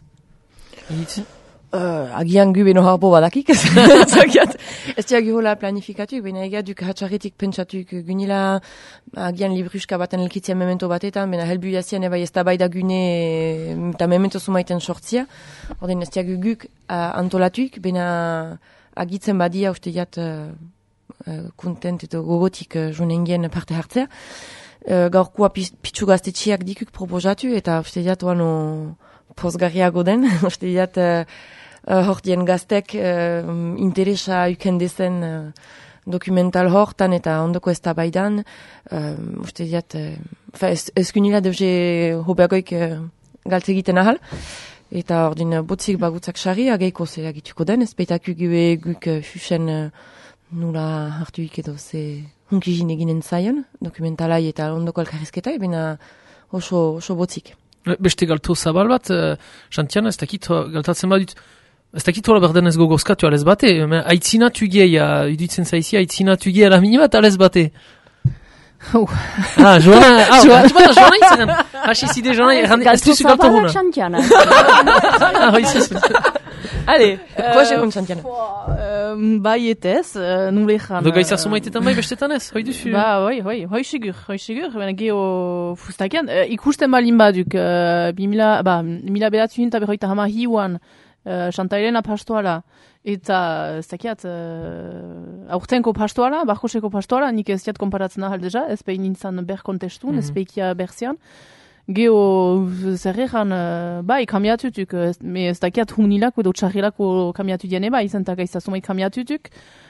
Speaker 11: Uh, agian gu beno harbo badakik, ez diag hola planifikatu, bena egia duk hatxarretik pentsatuk gunila agian libruska baten elkitzia memento batetan, bena helbu jazien eba ez da bai da gune eta memento sumaiten sortzia, ordin ez diag guk uh, antolatuik, bena agitzen badia uste jat uh, uh, kontent eta gogotik uh, jonengien parte hartzea. Uh, gaurkoa pitxu gaztetxiak dikuk proposatu, eta uste jat oano pozgarriago den, uste jat uh, Uh, hordien gaztek uh, interesa ukendezen uh, dokumental hortan eta ondoko ez da baidan. Uh, uste diat, uh, ez, ez gunila deuze hobeagoik uh, galtze egiten ahal. Eta ordin uh, botzik bagutzak xarri, ageiko ze agituko den, ez beitak ugue guk uh, fusen uh, nula hartuik edo ze hunkizin eginen zaien, dokumentalai eta ondoko alkarrizketai, bena oso, oso botzik.
Speaker 1: Beste galtu zabal bat, uh, Xantiana, ez dakit galtatzen badut, ez dakit hola berden ez gogozkatu alez bate, aitzinatu geia, iduitzen zaizi, aitzinatu geia la minima eta alez bate.
Speaker 7: Uh.
Speaker 1: Ah, Joana, ah, Joana, Joana izan, hasi zide Joana, ez duzu galtu huna.
Speaker 12: Xantiana.
Speaker 1: Ah, hoi zizun.
Speaker 11: Ale, koa segun Xantiana.
Speaker 7: Bai etez, nule jan.
Speaker 1: Do gaizar sumaitetan bai bestetan ez, hoi duzu.
Speaker 7: Ba, hoi, hoi, hoi sigur, hoi sigur, bena geho fustakian, ikusten balin baduk, bimila, ba, mila bedatzu hinta berroita hama hiuan, Uh, Chantailena pastoala, eta ez dakiat, uh, aurtenko pastoala, barkoseko pastoala, nik ez diat konparatzen ahal deja, ez behin nintzen ber kontestun, mm -hmm. ez behikia berzian. Geho, zerrean, uh, bai, kamiatutuk, me ez dakiat humnilako edo txarrilako kamiatu diene, bai, zentak aizazumai kamiatutuk.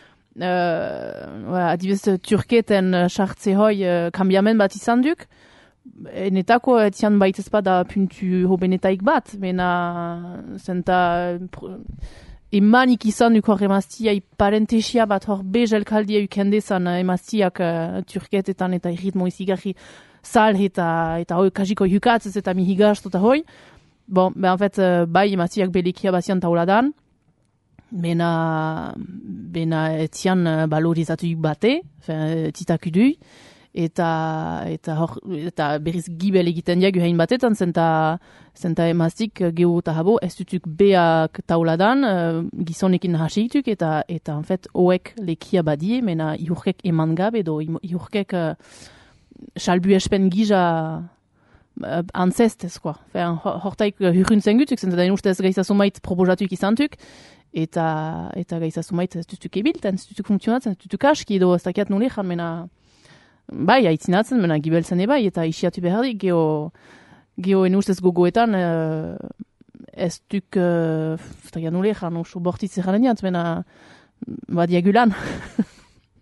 Speaker 7: Uh, adibez, turketen sartze hoi uh, kambiamen bat izan duk. Enetako etian baitez bada puntu hobenetaik bat, bena zenta emanik izan duk hor emaztia parentesia bat hor bejelkaldia ukendezan emaztiak uh, turketetan eta ritmo izigarri sal eta eta hoi kajiko hukatzez eta mihigazt eta hoi. Bon, ben en fait, uh, bai emaztiak belekia bazian tauladan, bena, bena etian uh, balorizatuik bate, titakudui, eta eta hor eta berriz gibel egiten diagu hain batetan zenta zenta emaztik gehu eta habo ez dutuk beak tauladan uh, gizonekin hasituk eta eta en fait oek lekia badie mena ihurkek eman gabe edo ihurkek uh, salbu espen gija uh, antzestez quoi enfin hortaik hurruntzen gutuk zenta dain ustez gaizasumait proposatuik izantuk eta eta gaizasumait ez dutuk ebilten ez dutuk funtzionatzen ez dutuk aski edo ez dakiat nulejan mena bai, aitzinatzen, mena gibeltzen ebai, eta isiatu behardik, geho, geho enustez gogoetan, uh, ez duk, uh, eta janule, jan oso bortitz eraneat, mena badiagulan.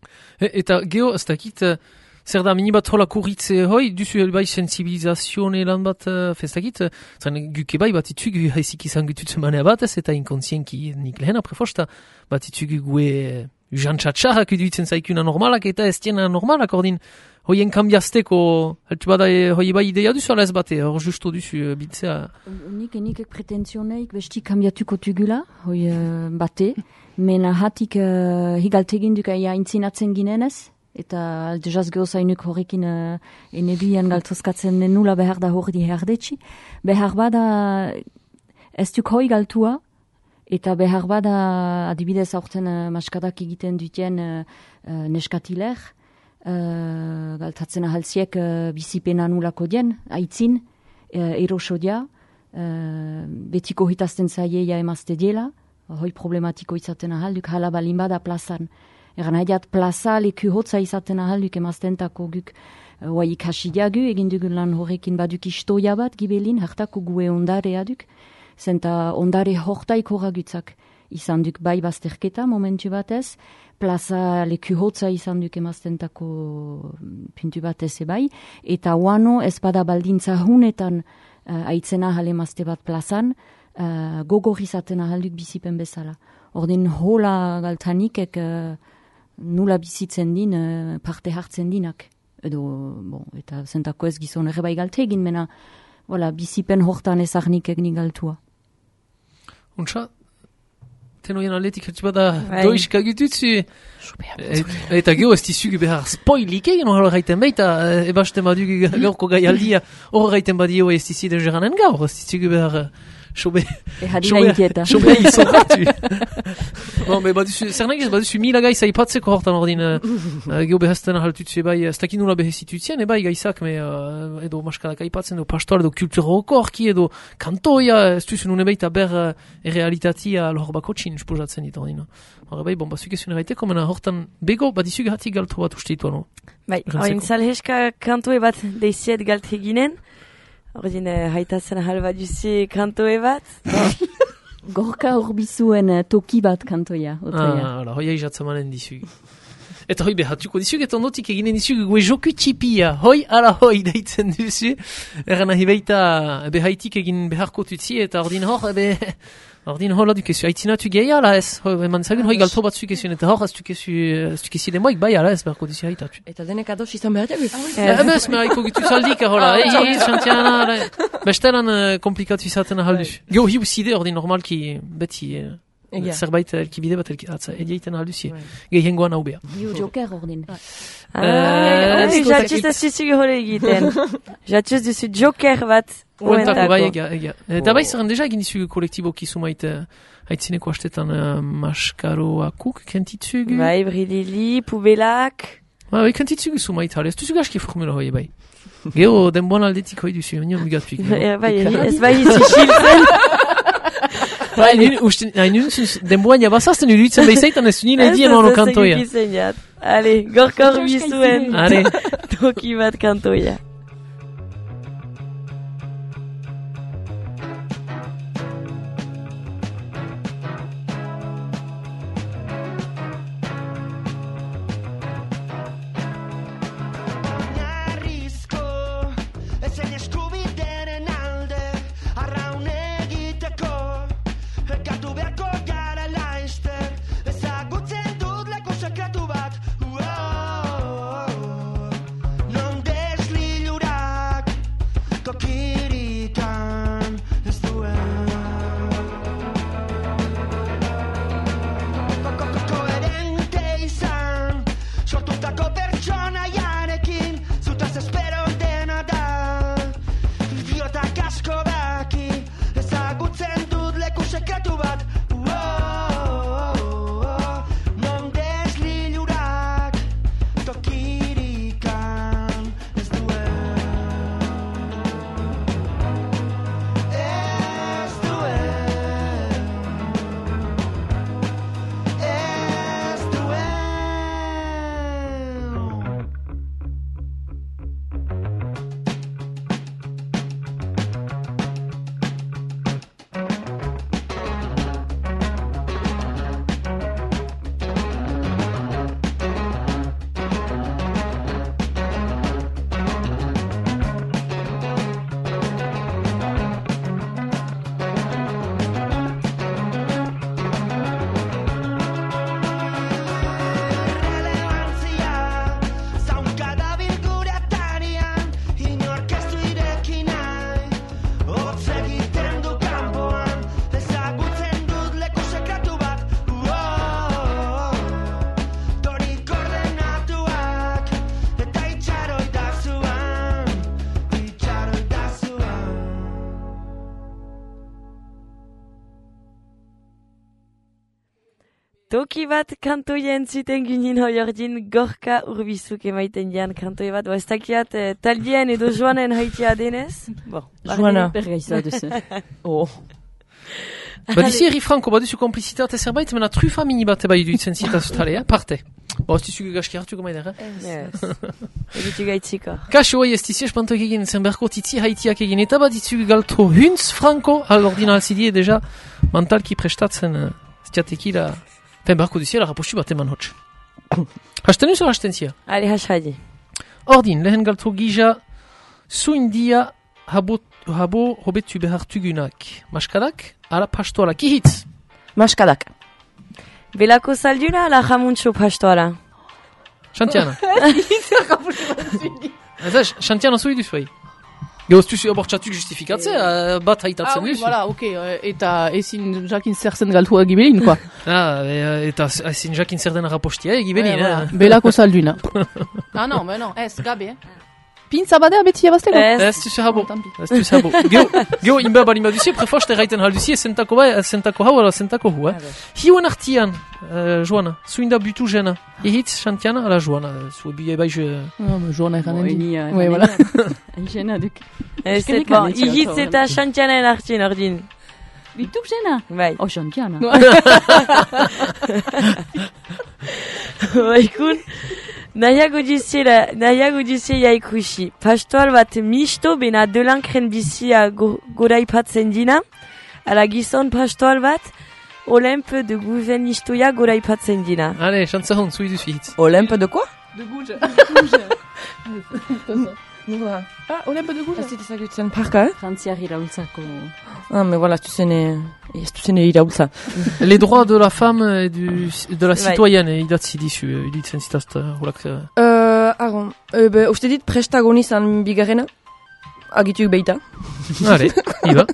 Speaker 1: Eta geho, ez dakit, zer da, mini bat hola kurritze hoi, duzu bai sensibilizazione lan bat, ez dakit, zan guke bai bat itzugu haizik izan gututzen manea bat, ez eta inkonsienki nik lehen aprefosta, bat itzugu gue jantxatxarrak iduitzen zaikuna normalak, eta ez tiena normalak ordin, hoien kambiazteko, heltu bada hoi bai ideia duzu ala ez bate, hor justo duzu biltzea.
Speaker 12: Nik enik pretenzioneik besti kambiatuko tugula, hoi uh, bate, mena hatik uh, higaltegin duk aia intzinatzen ginenez, eta dejaz gehozainuk horrekin uh, enebian galtozkatzen nula behar da hor di herdetxi. Behar bada ez duk hoi galtua, eta behar bada adibidez aurten uh, maskadak egiten duten uh, uh, neskatiler, uh, galtatzen ahalziek uh, bizipena nulako dien, aitzin, uh, erosodia, uh, betiko hitazten zaieia emazte diela, hoi problematiko izaten ahalduk, hala balin bada plazan. Egan haiat plaza leku hotza izaten ahalduk emaztentako guk uh, ikasi diagu, egin dugun lan horrekin baduk istoia bat gibelin, hartako gue ondarea duk, zenta ondare hortaik horagutzak izan duk bai bazterketa momentu batez, plaza leku hotza izan duk emaztentako pintu batez ebai, eta uano ez bada baldintza hunetan uh, aitzena ahal emazte bat plazan, Uh, gogor izaten ahalduk bizipen bezala. Ordin hola galtanikek uh, nula bizitzen din, uh, parte hartzen dinak. Edo, bon, eta zentako ez gizon ere bai galtegin, mena voilà, bizipen hortan ezagnikek ni galtua.
Speaker 1: Untsa, tenoien aletik hertz bada doiska gututzu. Eta geho ez dizugu behar spoilik egin hori gaiten baita, ebasten badugu gaurko gaialdia, hori gaiten badio ez dizide geranen gaur, ez dizugu behar... Sobe, sobe izorratu. Bon, me baduzu, zer nagiz, baduzu mila gaiza ipatzeko hortan ordin, uh, geho behazten ahaltutzu ebai, ez dakin nula behezitutzen, ebai gaizak, me, uh, edo maskadak aipatzen, edo pastoal, edo kulturoko horki, edo kantoia, ez duzu nune baita ber uh, errealitatia lor bakotxin, esposatzen dit ordin. Hora bai, bon, bazuk ezun erraiteko, mena hortan bego, badizu gatik galtu bat usteitu, no?
Speaker 2: Bai, hain salheska kantoe bat deiziet galte ginen, ordin uh, haitatzen ahal bat duzi kantoe bat.
Speaker 12: Gorka horbizuen uh, toki bat kantoia.
Speaker 1: Ah, hala, hoi aizatzamanen dizugu. Eta hoi behatuko dizugu, eta ondotik eginen dizugu gue joku txipia. Hoi ala hoi deitzen duzu. Erran ahi baita behaitik egin beharko tutzi, eta ordin hor, ebe... Ordin hola dukezu, haitzinatu gehi ala ez, eman zagun hoi galto bat zukezun, eta hor ez dukezide moik bai ala ez beharko dizu haitatu.
Speaker 11: Eta denek ados izan behar dugu?
Speaker 1: Ebez, me haiko gitu zaldik ahola, egi, xantiana, bestelan komplikatu izaten ahalduz. Geo hiu zide ordin normalki beti zerbait elkibide bat edieiten ahalduz, gehi hengoan hau beha.
Speaker 12: Hiu joker ordin.
Speaker 2: Jatxuz ez zuzugu hori egiten. Jatxuz duzu joker bat.
Speaker 1: Uentako, bai, ega, ega. Eta bai zerren deja egin dizugu kolektiboki sumait haitzineko hastetan maskaroakuk, kentitzugu?
Speaker 2: Bai, brilili, pubelak.
Speaker 1: Bai, kentitzugu sumait hale, ez duzugu aski formula hoi, bai. Gero, denboan aldetik hoi duzu, nion migatuik.
Speaker 2: Bai, ez bai izu xiltzen.
Speaker 1: Bai, nuntzun, denboan jabazazten uruitzen behizaitan ez nina edien ono kantoia.
Speaker 2: Ez da zenik Ale, gorkor bizuen.
Speaker 1: Ale.
Speaker 2: Toki bat kantoia.
Speaker 3: Non deslilu
Speaker 13: toki bat kantoien zuten ginen hoi ordin gorka urbizuk emaiten dian kantoi bat. Bo, ez dakiat eh, taldien edo joanen haitia denez. Bo,
Speaker 11: Joana.
Speaker 12: Bergaiza duzu.
Speaker 11: Oh.
Speaker 1: Badizi Eri Franco, baduzu komplizitate zerbait, mena trufa mini bat eba iduitzen zitazutale, eh? Parte. Bo, ez dizugu gaski hartuko maider, eh?
Speaker 13: Yes. Egitu gaitziko.
Speaker 1: Kaso hoi ez dizi espantoik egin zen berko titzi haitiak egin, eta badizugu galto Hunz Franco, al ordina alzidie deja mentalki prestatzen uh, stiateki la... Fen berko duzi la rapostu bat eman hotx. Hasten uso hasten zia?
Speaker 13: Ali hasadi.
Speaker 1: Ordin, lehen galto gija zuindia habo, habo hobetu behartugunak. Maskadak, ala pastoala, kihitz?
Speaker 11: Maskadak.
Speaker 13: Belako salduna ala jamuntxo pastoala?
Speaker 1: Xantiana. Ez, Xantiana zui duzuei. Gehoz tuzu abortxatuk justifikatzea, uh, bat haitatzen
Speaker 7: Ah, oui,
Speaker 1: duzu.
Speaker 7: voilà, ok. euh, Eta ezin jakin zer zen galtua gibelin, quoi.
Speaker 1: Ah, e, eta ezin jakin zer den rapostia egibelin,
Speaker 7: Ouais,
Speaker 1: eh?
Speaker 7: voilà. Belako salduna. Ah non, mais non, ez, gabe, eh. Pintza badea beti abazteko?
Speaker 1: Ez duzu habo. Ez duzu habo. Geho, inba balima duzi, prefoste raiten hal duzi, sentako bai, sentako hau, ala sentako hu, eh? Hiuen artian, uh, Joana, zuinda butu jena. Ehitz, Xantiana, ala Joana. Zue bie bai je...
Speaker 7: Ah, mais Joana eranen di.
Speaker 12: Nia,
Speaker 7: Ouais, voilà.
Speaker 12: Jena duk.
Speaker 13: Ez, et bon, ihitz eta Xantianen artien ordin.
Speaker 12: Bituk jena?
Speaker 13: Bai.
Speaker 12: Oh, Xantiana.
Speaker 13: Baikun, nahiago diziela, nahiago diziela ikusi. Pastoal bat misto bena delankren bizia go, goraipatzen dina. Ala gizon pastoal bat, Olympe de Gougen istoia goraipatzen dina.
Speaker 1: Allez, chantza hon, zui duzu hitz.
Speaker 11: Olympe de quoi?
Speaker 7: De gouge. Ah, Olympe de gouge.
Speaker 11: Ez dit ezagutzen parka, eh?
Speaker 12: Frantziar iraultzako.
Speaker 11: Ah, mais voilà, ez duzene... Ez duzene iraultza.
Speaker 1: Les droits de la femme et du, de la
Speaker 13: Bai.
Speaker 1: citoyenne, idatzi dizu, iditzen zitazta, holak...
Speaker 11: Uh, agon, uh, be, uste dit prestagonizan bigarrena? Agituk beita.
Speaker 1: Allez, iba.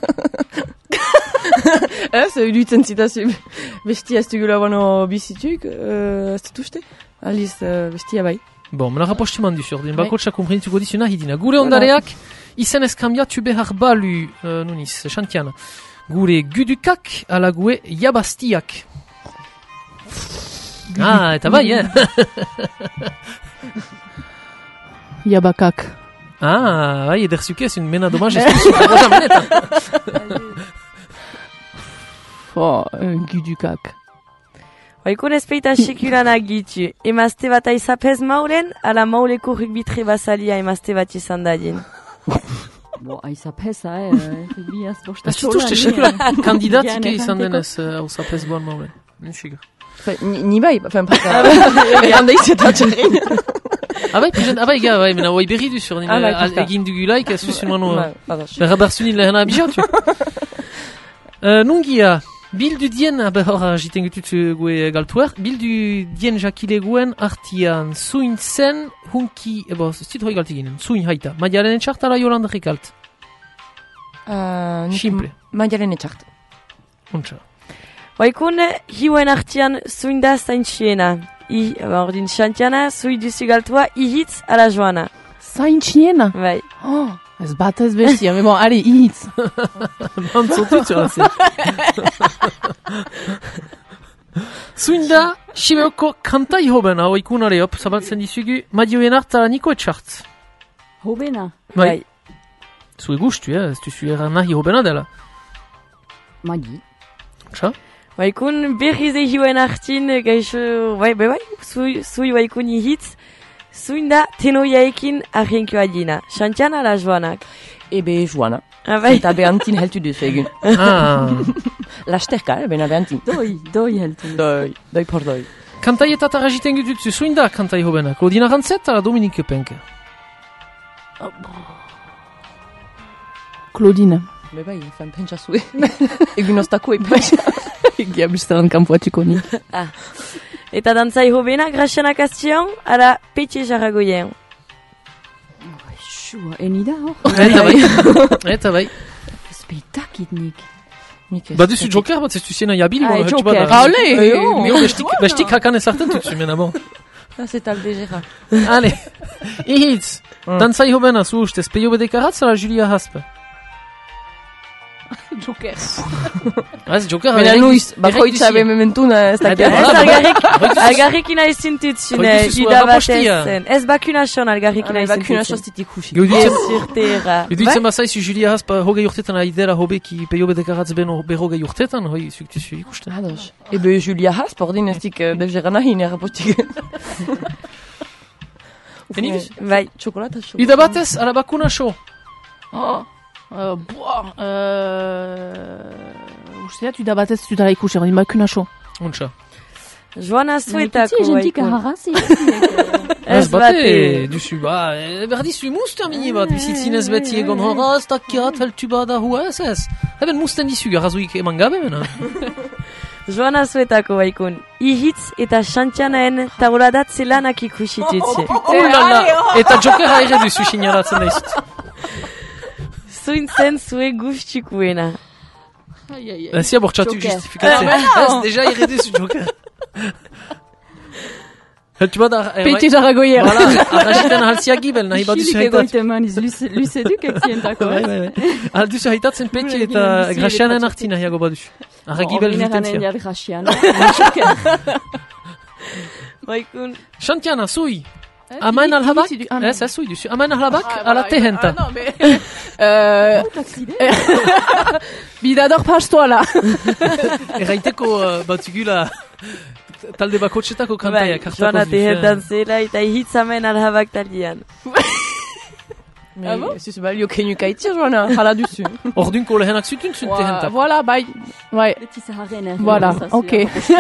Speaker 11: Ez, iruditzen zitazu. Bestia ez dugula bano bizituk, uh, ez dut uste? Aliz, uh, bestia bai.
Speaker 1: Bon, mena rapostu man duzu, ordin,
Speaker 11: Bai.
Speaker 1: bakotxa komprenituko dizu nahi dina. Gure ondareak, izen eskambiatu behar balu, uh, nuniz, Xantiana. Gure gudukak, ala gue jabastiak. Ah, eta bai, eh?
Speaker 7: Jabakak.
Speaker 1: Ah, bai, ederzuke, ez un mena domaz, ez duzu, roja maneta.
Speaker 7: Oh, gudukak.
Speaker 13: Baikun ezpeita sekulan agitu. Emazte bat aizapez maulen, ala mauleko rugbitre basalia emazte bat izan dadin.
Speaker 12: Bo, aizapeza, eh, biaz bosta
Speaker 1: Ez dituzte sekula kandidatike izan denez hau zapez boan maulen. Nintsiga.
Speaker 11: Ni, ni bai, fen parka. Egan da izetatzen.
Speaker 1: Ah bai, pizen, ah bai, ga, bai, mena, oi berri duzu, ordin,
Speaker 11: Ah, bai,
Speaker 1: al-
Speaker 11: pista.
Speaker 1: egin dugulaik, ez duzu manu,
Speaker 11: Bai, badoz.
Speaker 1: berra barzunin lehena abijatu. Uh, nungia, bildu dien, ah, behor, jiten gutut gue galtuer, bildu dien jakileguen artian zuin zen, hunki, ebo, ez dit hoi galtiginen, zuin haita, maialen etxart ala Jolanda rekalt.
Speaker 11: Uh,
Speaker 1: Simple.
Speaker 11: Maialen etxart.
Speaker 1: Untsa.
Speaker 13: Baikun, hiuen artian zuinda zaintxiena. I, ba, ordin Xantiana, zui duzu galtua, ihitz ala Joana.
Speaker 7: Zaintxiena?
Speaker 13: Bai.
Speaker 7: Oh, ez bat ez bestia, mais bon, allez, ihitz.
Speaker 1: Bantzotu txorazen. Zuinda, Sibeoko kantai hoben, hau ikunare hop, zabaltzen dizugu, madioen hartara niko etxart.
Speaker 12: Hobena?
Speaker 1: Bai. Zue gustu, eh, ez duzu eran nahi hobena dela.
Speaker 12: Magi.
Speaker 1: Txa?
Speaker 13: Baikun, berriz hiuen artin, gaixo, bai, bai, bai, zui, zui baikun ihitz, zuinda tenoiaekin arrenkioa dina. Xantiana ala Joanak?
Speaker 11: Ebe Joana.
Speaker 13: Ah, bai.
Speaker 11: Eta behantin heltu duzu egun.
Speaker 1: Ah.
Speaker 11: Lasterka, eh, bena behantin.
Speaker 12: Doi, doi heltu.
Speaker 11: Doi, doi por doi.
Speaker 1: Kantai eta tarajiten gututzu, zuinda kantai hobenak. Odina Rantzet ala Dominik Penke?
Speaker 7: Claudine.
Speaker 11: Be bai, fan pentsa zue. Egun oztako epai.
Speaker 7: Egia besteran kanpoatiko ni.
Speaker 13: Ah. Eta dantzai hobena, Graciana Castion, ala Petxe Jarragoien.
Speaker 12: Xua, enida hor?
Speaker 1: Eta bai. Eta bai.
Speaker 12: Speitakit nik.
Speaker 1: Baduzu joker bat, ez duziena jabil,
Speaker 13: Ah,
Speaker 1: bon,
Speaker 13: joker.
Speaker 1: bada.
Speaker 7: Allez,
Speaker 1: Meo, meo, bestik, bestik hakan ezartzen tutzu, mena, bon.
Speaker 11: Ah, c'est alde gera.
Speaker 1: Ale, ihitz, dantzai hobena, zu ustez, peio bedekaratz ala Julia Haspe?
Speaker 7: Joker.
Speaker 1: Ez, Joker...
Speaker 11: Baina nuiz, bakoitza be mementuna ez dakit.
Speaker 2: Ez algarrikin aizin tutzun, ida batezen. Ez bakuna son algarrikin aizin tutzun.
Speaker 11: Bakuna sostitik husi.
Speaker 2: Ez urtera.
Speaker 1: Iduitzen bazaizu Julia Hasp hogei urtetan aidera hobeki peio bedekaratz beno berrogei urtetan, hoi zuktuzu ikusten.
Speaker 11: Ados. Ebe Julia Hasp ordin ez dik devzera nahin errapostik.
Speaker 1: Feniduz?
Speaker 2: Bai.
Speaker 11: Txokolata show.
Speaker 1: Ida batez, ala bakuna show.
Speaker 7: Oh. Uh, boa, uh, usteat, uda batez dutara ikusi, ordin bakuna show.
Speaker 1: Untsa.
Speaker 2: Joana zuetako.
Speaker 12: Gentik aharrazi.
Speaker 1: Ez bate, duzu, ba, berdizu musten mini bat, bizitzin ez beti egon horaz, takiat, heltu bada hua ez ez. Eben musten dizu, garrazuik eman gabe mena.
Speaker 2: Joana zuetako baikun. Ihitz eta xantxanaen tauradat zelanak ikusi tutze.
Speaker 1: Eta Jokera ere duzu sinalatzen daizut.
Speaker 2: Zuintzen zue guztikuena.
Speaker 1: Ez ya bortxatu justifikatzen. Ez, deja ere duzu Joker. Tu bada...
Speaker 7: Peti jarragoier.
Speaker 1: Voilà, arrasitan halziak gibel, nahi baduzu haitat.
Speaker 12: Xilik egoite maniz, luzeduk eksientako.
Speaker 1: Hal duzu haitatzen Peti eta Graxianen arti nahiago baduzu. Arra gibel vitentzia.
Speaker 12: Ordinanen Graxian.
Speaker 2: Baikun.
Speaker 1: Xantiana, zui. Amain alhabak? Ez, ez zui duzu. Amain alhabak, ala tehenta.
Speaker 7: Bidador pastoala.
Speaker 1: Erraiteko batzugula... Talde bakotxetako kantaia,
Speaker 2: kartako zuzen. Joana tehentan zela eta hitzamen alhabak talian.
Speaker 11: Ez duzu balio kenuka itzir, Joana, jala duzu.
Speaker 1: Ordunko lehenak zutun zut tehentak.
Speaker 7: Voilà, bai.
Speaker 12: Beti zaharren.
Speaker 7: Voilà, ok.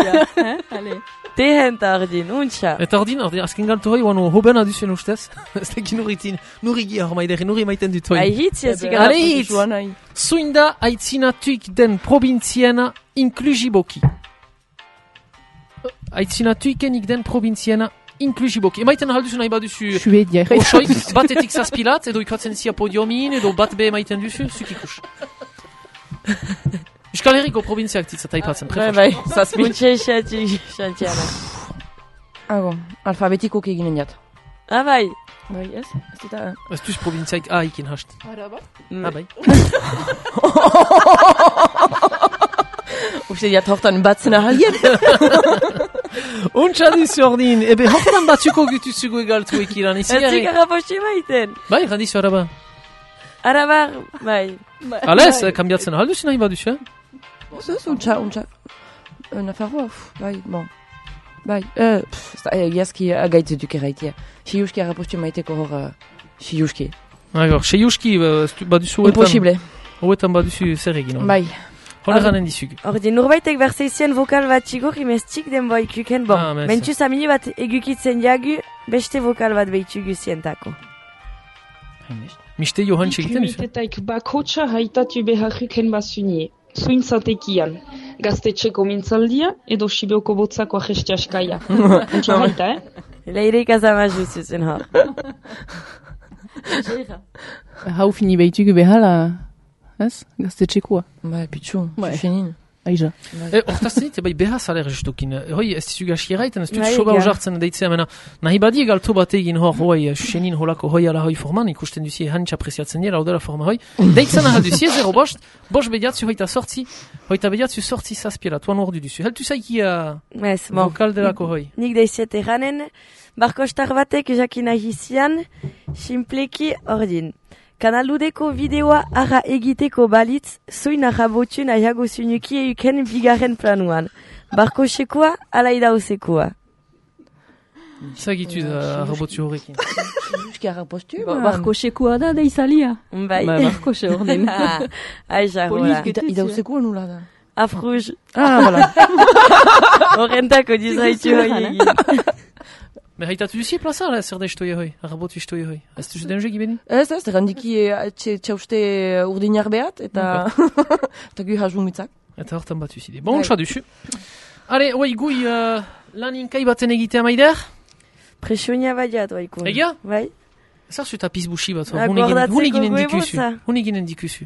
Speaker 2: Tehenta ordin, untxa.
Speaker 1: Eta ordin, ordin, azken galtu hoi, wano hobena duzuen ustez. Ez tekin nuritin, nurigi ahormaideri, nuri maiten dut hoi.
Speaker 2: Ai hitz, jazik gara.
Speaker 1: Ale hitz, zuinda aitzinatuik den probintziena inklusiboki. Aitzinatuikenik den probintziena inklusiboki. Emaiten alduzu nahi baduzu...
Speaker 7: Suedia.
Speaker 1: Osoik, batetik zazpilat, edo ikatzen zia podiomin, edo bat be emaiten duzu, zuk ikus. Euskal Herriko probintziak titzat aipatzen, prefaz.
Speaker 2: Bai, bai, zazpi. Untxe xatik, xantiana.
Speaker 11: Ago, alfabetikoki eginen jat.
Speaker 2: Ah, bai.
Speaker 11: Bai, ez? Ez dita...
Speaker 1: Ez duz probintziak A ikin hast.
Speaker 7: Ara, bat?
Speaker 1: Ah, bai.
Speaker 11: Uste diat hortan batzen ahalien.
Speaker 1: Untsa dizu ordin, ebe hortan batzuko gutuzugu egaltu ekiran.
Speaker 2: Ez zik arraposti baiten.
Speaker 1: Bai, randizu araba.
Speaker 2: Araba, bai.
Speaker 1: Alez, kambiatzen ahal duzu nahi baduzu, eh?
Speaker 11: Ez, untsa, untsa. Nafarroa, bai, bon. Bai, eh, egiazki agaitze duk erraitia. Siuski arraposti maiteko hor, siuski.
Speaker 1: Agor, siuski baduzu oetan...
Speaker 11: Imposible.
Speaker 1: Oetan baduzu zer egin.
Speaker 11: Bai.
Speaker 1: Hola ganen dizuk.
Speaker 2: Ordi, nurbaitek berzeizien vokal bat txigur imestik den boi kuken. Bon, ah, mentxuz amini bat egukitzen jagu, beste vokal bat behitxugu zientako.
Speaker 1: Miste Johan txegiten duzu?
Speaker 14: Ikumitetak bakotxa haitatu beharruken basunie. Zuintzatekian. Gaztetxeko mintzaldia edo Sibioko botzako ahestiaskaia. Entxo haita, eh?
Speaker 2: Leirik azamaju zuzen hor.
Speaker 7: Hau fini behitugu behala... Ez? Gaztetxekoa.
Speaker 11: Bai, pitxu, txufenin.
Speaker 7: Aiza.
Speaker 1: Hortazten dit, bai behaz aler justokin. Hoi, ez dizu gaxierraiten, ez dut soba ojartzen deitzea, mena. Nahi badi egalto bat egin hor, hoi, xuxenin holako hoi ala hoi forman, ikusten duzi hantxa apresiatzen dira, odela forma hoi. Deitzen ahal duzi, zero bost, bost bediatzu hoita sortzi, hoita bediatzu sortzi zazpiela, tuan ordu duzu. Heltu zaikia vokal delako hoi.
Speaker 2: Nik deiziet eranen, barkostar batek jakina hizian, simpleki ordin. Kanaludeko videoa arra egiteko balitz, zoin arra botu nahiago zunuki euken bigarren planuan. Barko sekoa, ala idauzekoa.
Speaker 1: Zagitu da arra botu horrekin.
Speaker 11: Euski arra postu?
Speaker 12: Barko sekoa da deizalia.
Speaker 2: Bai.
Speaker 12: Barko se ordin.
Speaker 2: Aiza, hola.
Speaker 11: Idauzekoa nula da?
Speaker 2: Afruj.
Speaker 11: Ah, hola.
Speaker 2: Horrentako dizaitu hoi egin.
Speaker 1: Me haitatu duzi plaza, ala, zer da istoia hoi, arrabotu istoia hoi. Ez duzu denze gibeni?
Speaker 11: Ez, ez, errandiki txauste urdinar behat, eta eta gu hajungitzak.
Speaker 1: Eta hortan bat uzide. Bon, txa duzu. Ale, hoi, gui lan inkai baten egitea maider?
Speaker 2: Presionia baiat, baikun.
Speaker 1: Egia?
Speaker 2: Bai.
Speaker 1: Zer zuta pizbusi bat,
Speaker 2: gordatzeko
Speaker 1: hun eginen dikuzu. Hun eginen dikuzu.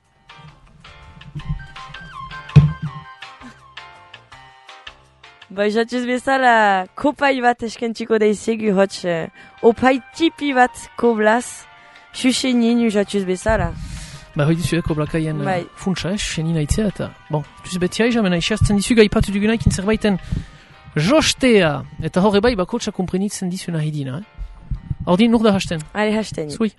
Speaker 2: Bai, jatuz bezala, kopai bat eskentziko daizegu hotx, opai tipi bat koblaz, xuxenin jatuz bezala.
Speaker 1: Ba, hoi dizu eko blakaien bai. Funtsa, eh, senina itzea eta... Bon, duz beti haiz, amena isiazten dizu gaipatu dugunaikin zerbaiten jostea. Eta horre bai, bakotxa komprenitzen dizu nahi dina, eh? Ordin, nur da hasten.
Speaker 2: Hale hasten.
Speaker 1: Zui.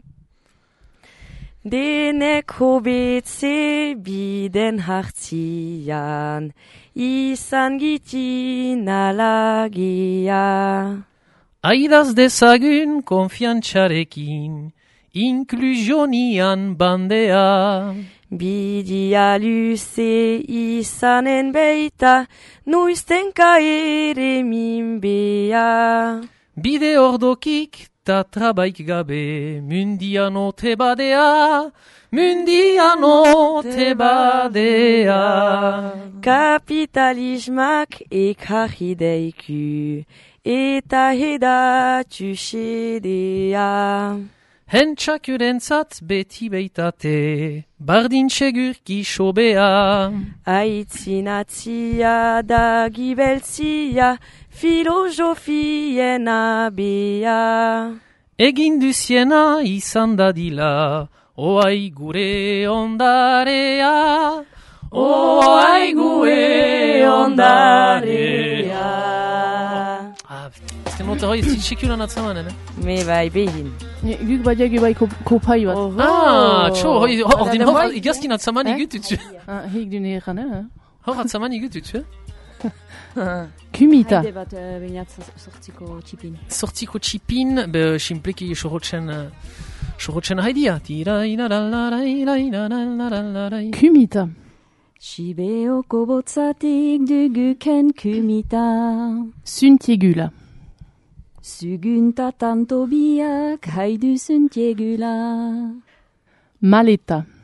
Speaker 2: Denek hobetze biden hartzian, izan gitin alagia.
Speaker 1: Aidaz dezagun konfiantxarekin, inklusionian bandea.
Speaker 2: Bidia luze izanen beita, nuiztenka ere minbea.
Speaker 1: Bide ordokik ta trabaik gabe, mundian ote badea, mundian ote badea.
Speaker 2: Kapitalismak ekarri deiku, eta hedatu xedea.
Speaker 1: Hentxak urentzat beti beitate, bardin segurki sobea.
Speaker 2: Aitzinatzia da gibeltzia, filosofien abea.
Speaker 1: Egin duziena izan dadila, oai gure ondarea. Oai gure ondarea. Ah, ezken note hoi, zitxekulan atzamanen, eh?
Speaker 2: Me bai, behin.
Speaker 7: Guk badiak bai kopai bat.
Speaker 1: Ah, txo, hoi, ordin hor, igazkin atzaman igututzu.
Speaker 7: Ah, hik dune egan, eh?
Speaker 1: Hor atzaman igututzu, eh?
Speaker 7: Kumita.
Speaker 12: Haide bat bainat sortziko txipin.
Speaker 1: Sortziko txipin, be, simpleki sorotzen, sorotzen haidia.
Speaker 7: Kumita.
Speaker 12: Sibeoko botzatik duguken kumita.
Speaker 7: Suntiegula.
Speaker 12: Sugunta tanto biak haidu suntiegula.
Speaker 7: Maleta.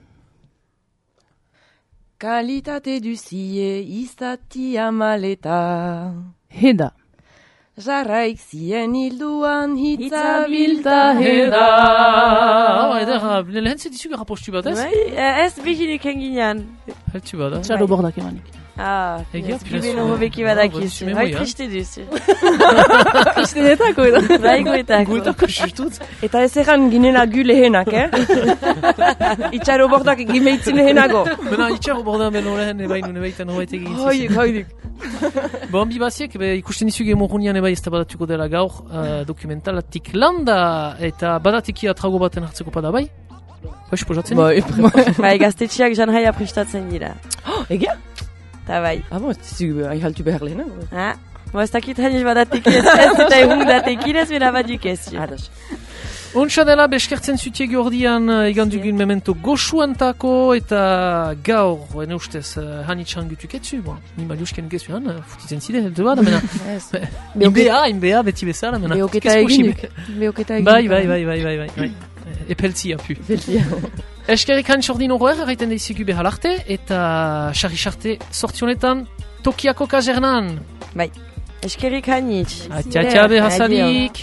Speaker 11: Kalitate duzie izatia maleta.
Speaker 7: Heda.
Speaker 11: Jarraik zien hilduan hitza
Speaker 1: bilta heda. Oh, edera, lehen zedizu gara postu bat, ez?
Speaker 2: Ez bihinik enginean.
Speaker 1: Heltu bat, eh?
Speaker 7: Txalo bordak emanik.
Speaker 2: Ah, bibeno hobeki badakiz. Hai triste duzu.
Speaker 11: Triste netako edo.
Speaker 2: Bai goetako.
Speaker 1: Goetako justut.
Speaker 11: Eta ez egan ginena gu lehenak, eh? Itxaro bordak gimeitzin lehenago.
Speaker 1: Bena, itxaro bordak beno lehen ebainu nebaitan hobaite egin zizien.
Speaker 11: Hoidik, hoidik.
Speaker 1: Bon, bi baziek, ikusten dizuge morunian ebai ez da badatuko dela gaur uh, dokumentalatik landa eta badateki atrago baten hartzeko pada bai? Bai, esposatzen?
Speaker 11: Bai,
Speaker 2: bai, gaztetxeak jan haia prestatzen dira.
Speaker 11: Oh, egia?
Speaker 2: Ta bai.
Speaker 11: Ah, bon, zizu aihaltu behar lehena?
Speaker 2: Ah, bo ez dakit haniz badatekin ez ez eta egun datekin ez bera baduk ez.
Speaker 11: Ados.
Speaker 1: Ontsa dela, beskertzen zutiegi ordian egan dugun memento goxuantako eta gaur, ene ustez, uh, hanitxan gutuketzu, bon, nima liusken gezu han, futitzen zide, heldu bada, mena. Inbea, inbea, beti bezala, mena.
Speaker 11: Beoketa eginik. Beoketa eginik.
Speaker 1: Bai, bai, bai, bai, bai, bai. Epeltzia pu.
Speaker 11: Epeltzia.
Speaker 1: Eskerik hanitxordin horreer, erraiten deizigu behal arte, eta xarri-xarte sortzionetan Tokiako kazernan.
Speaker 2: Bai, eskerik hanitx.
Speaker 1: Atia-tia behazalik.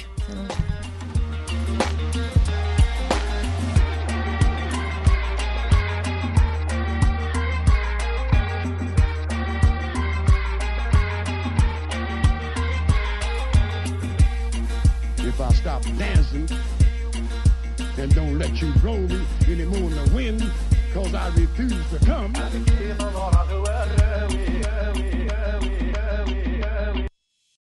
Speaker 15: If I stop dancing and don't let you roll me anymore in the wind, cause I refuse to come.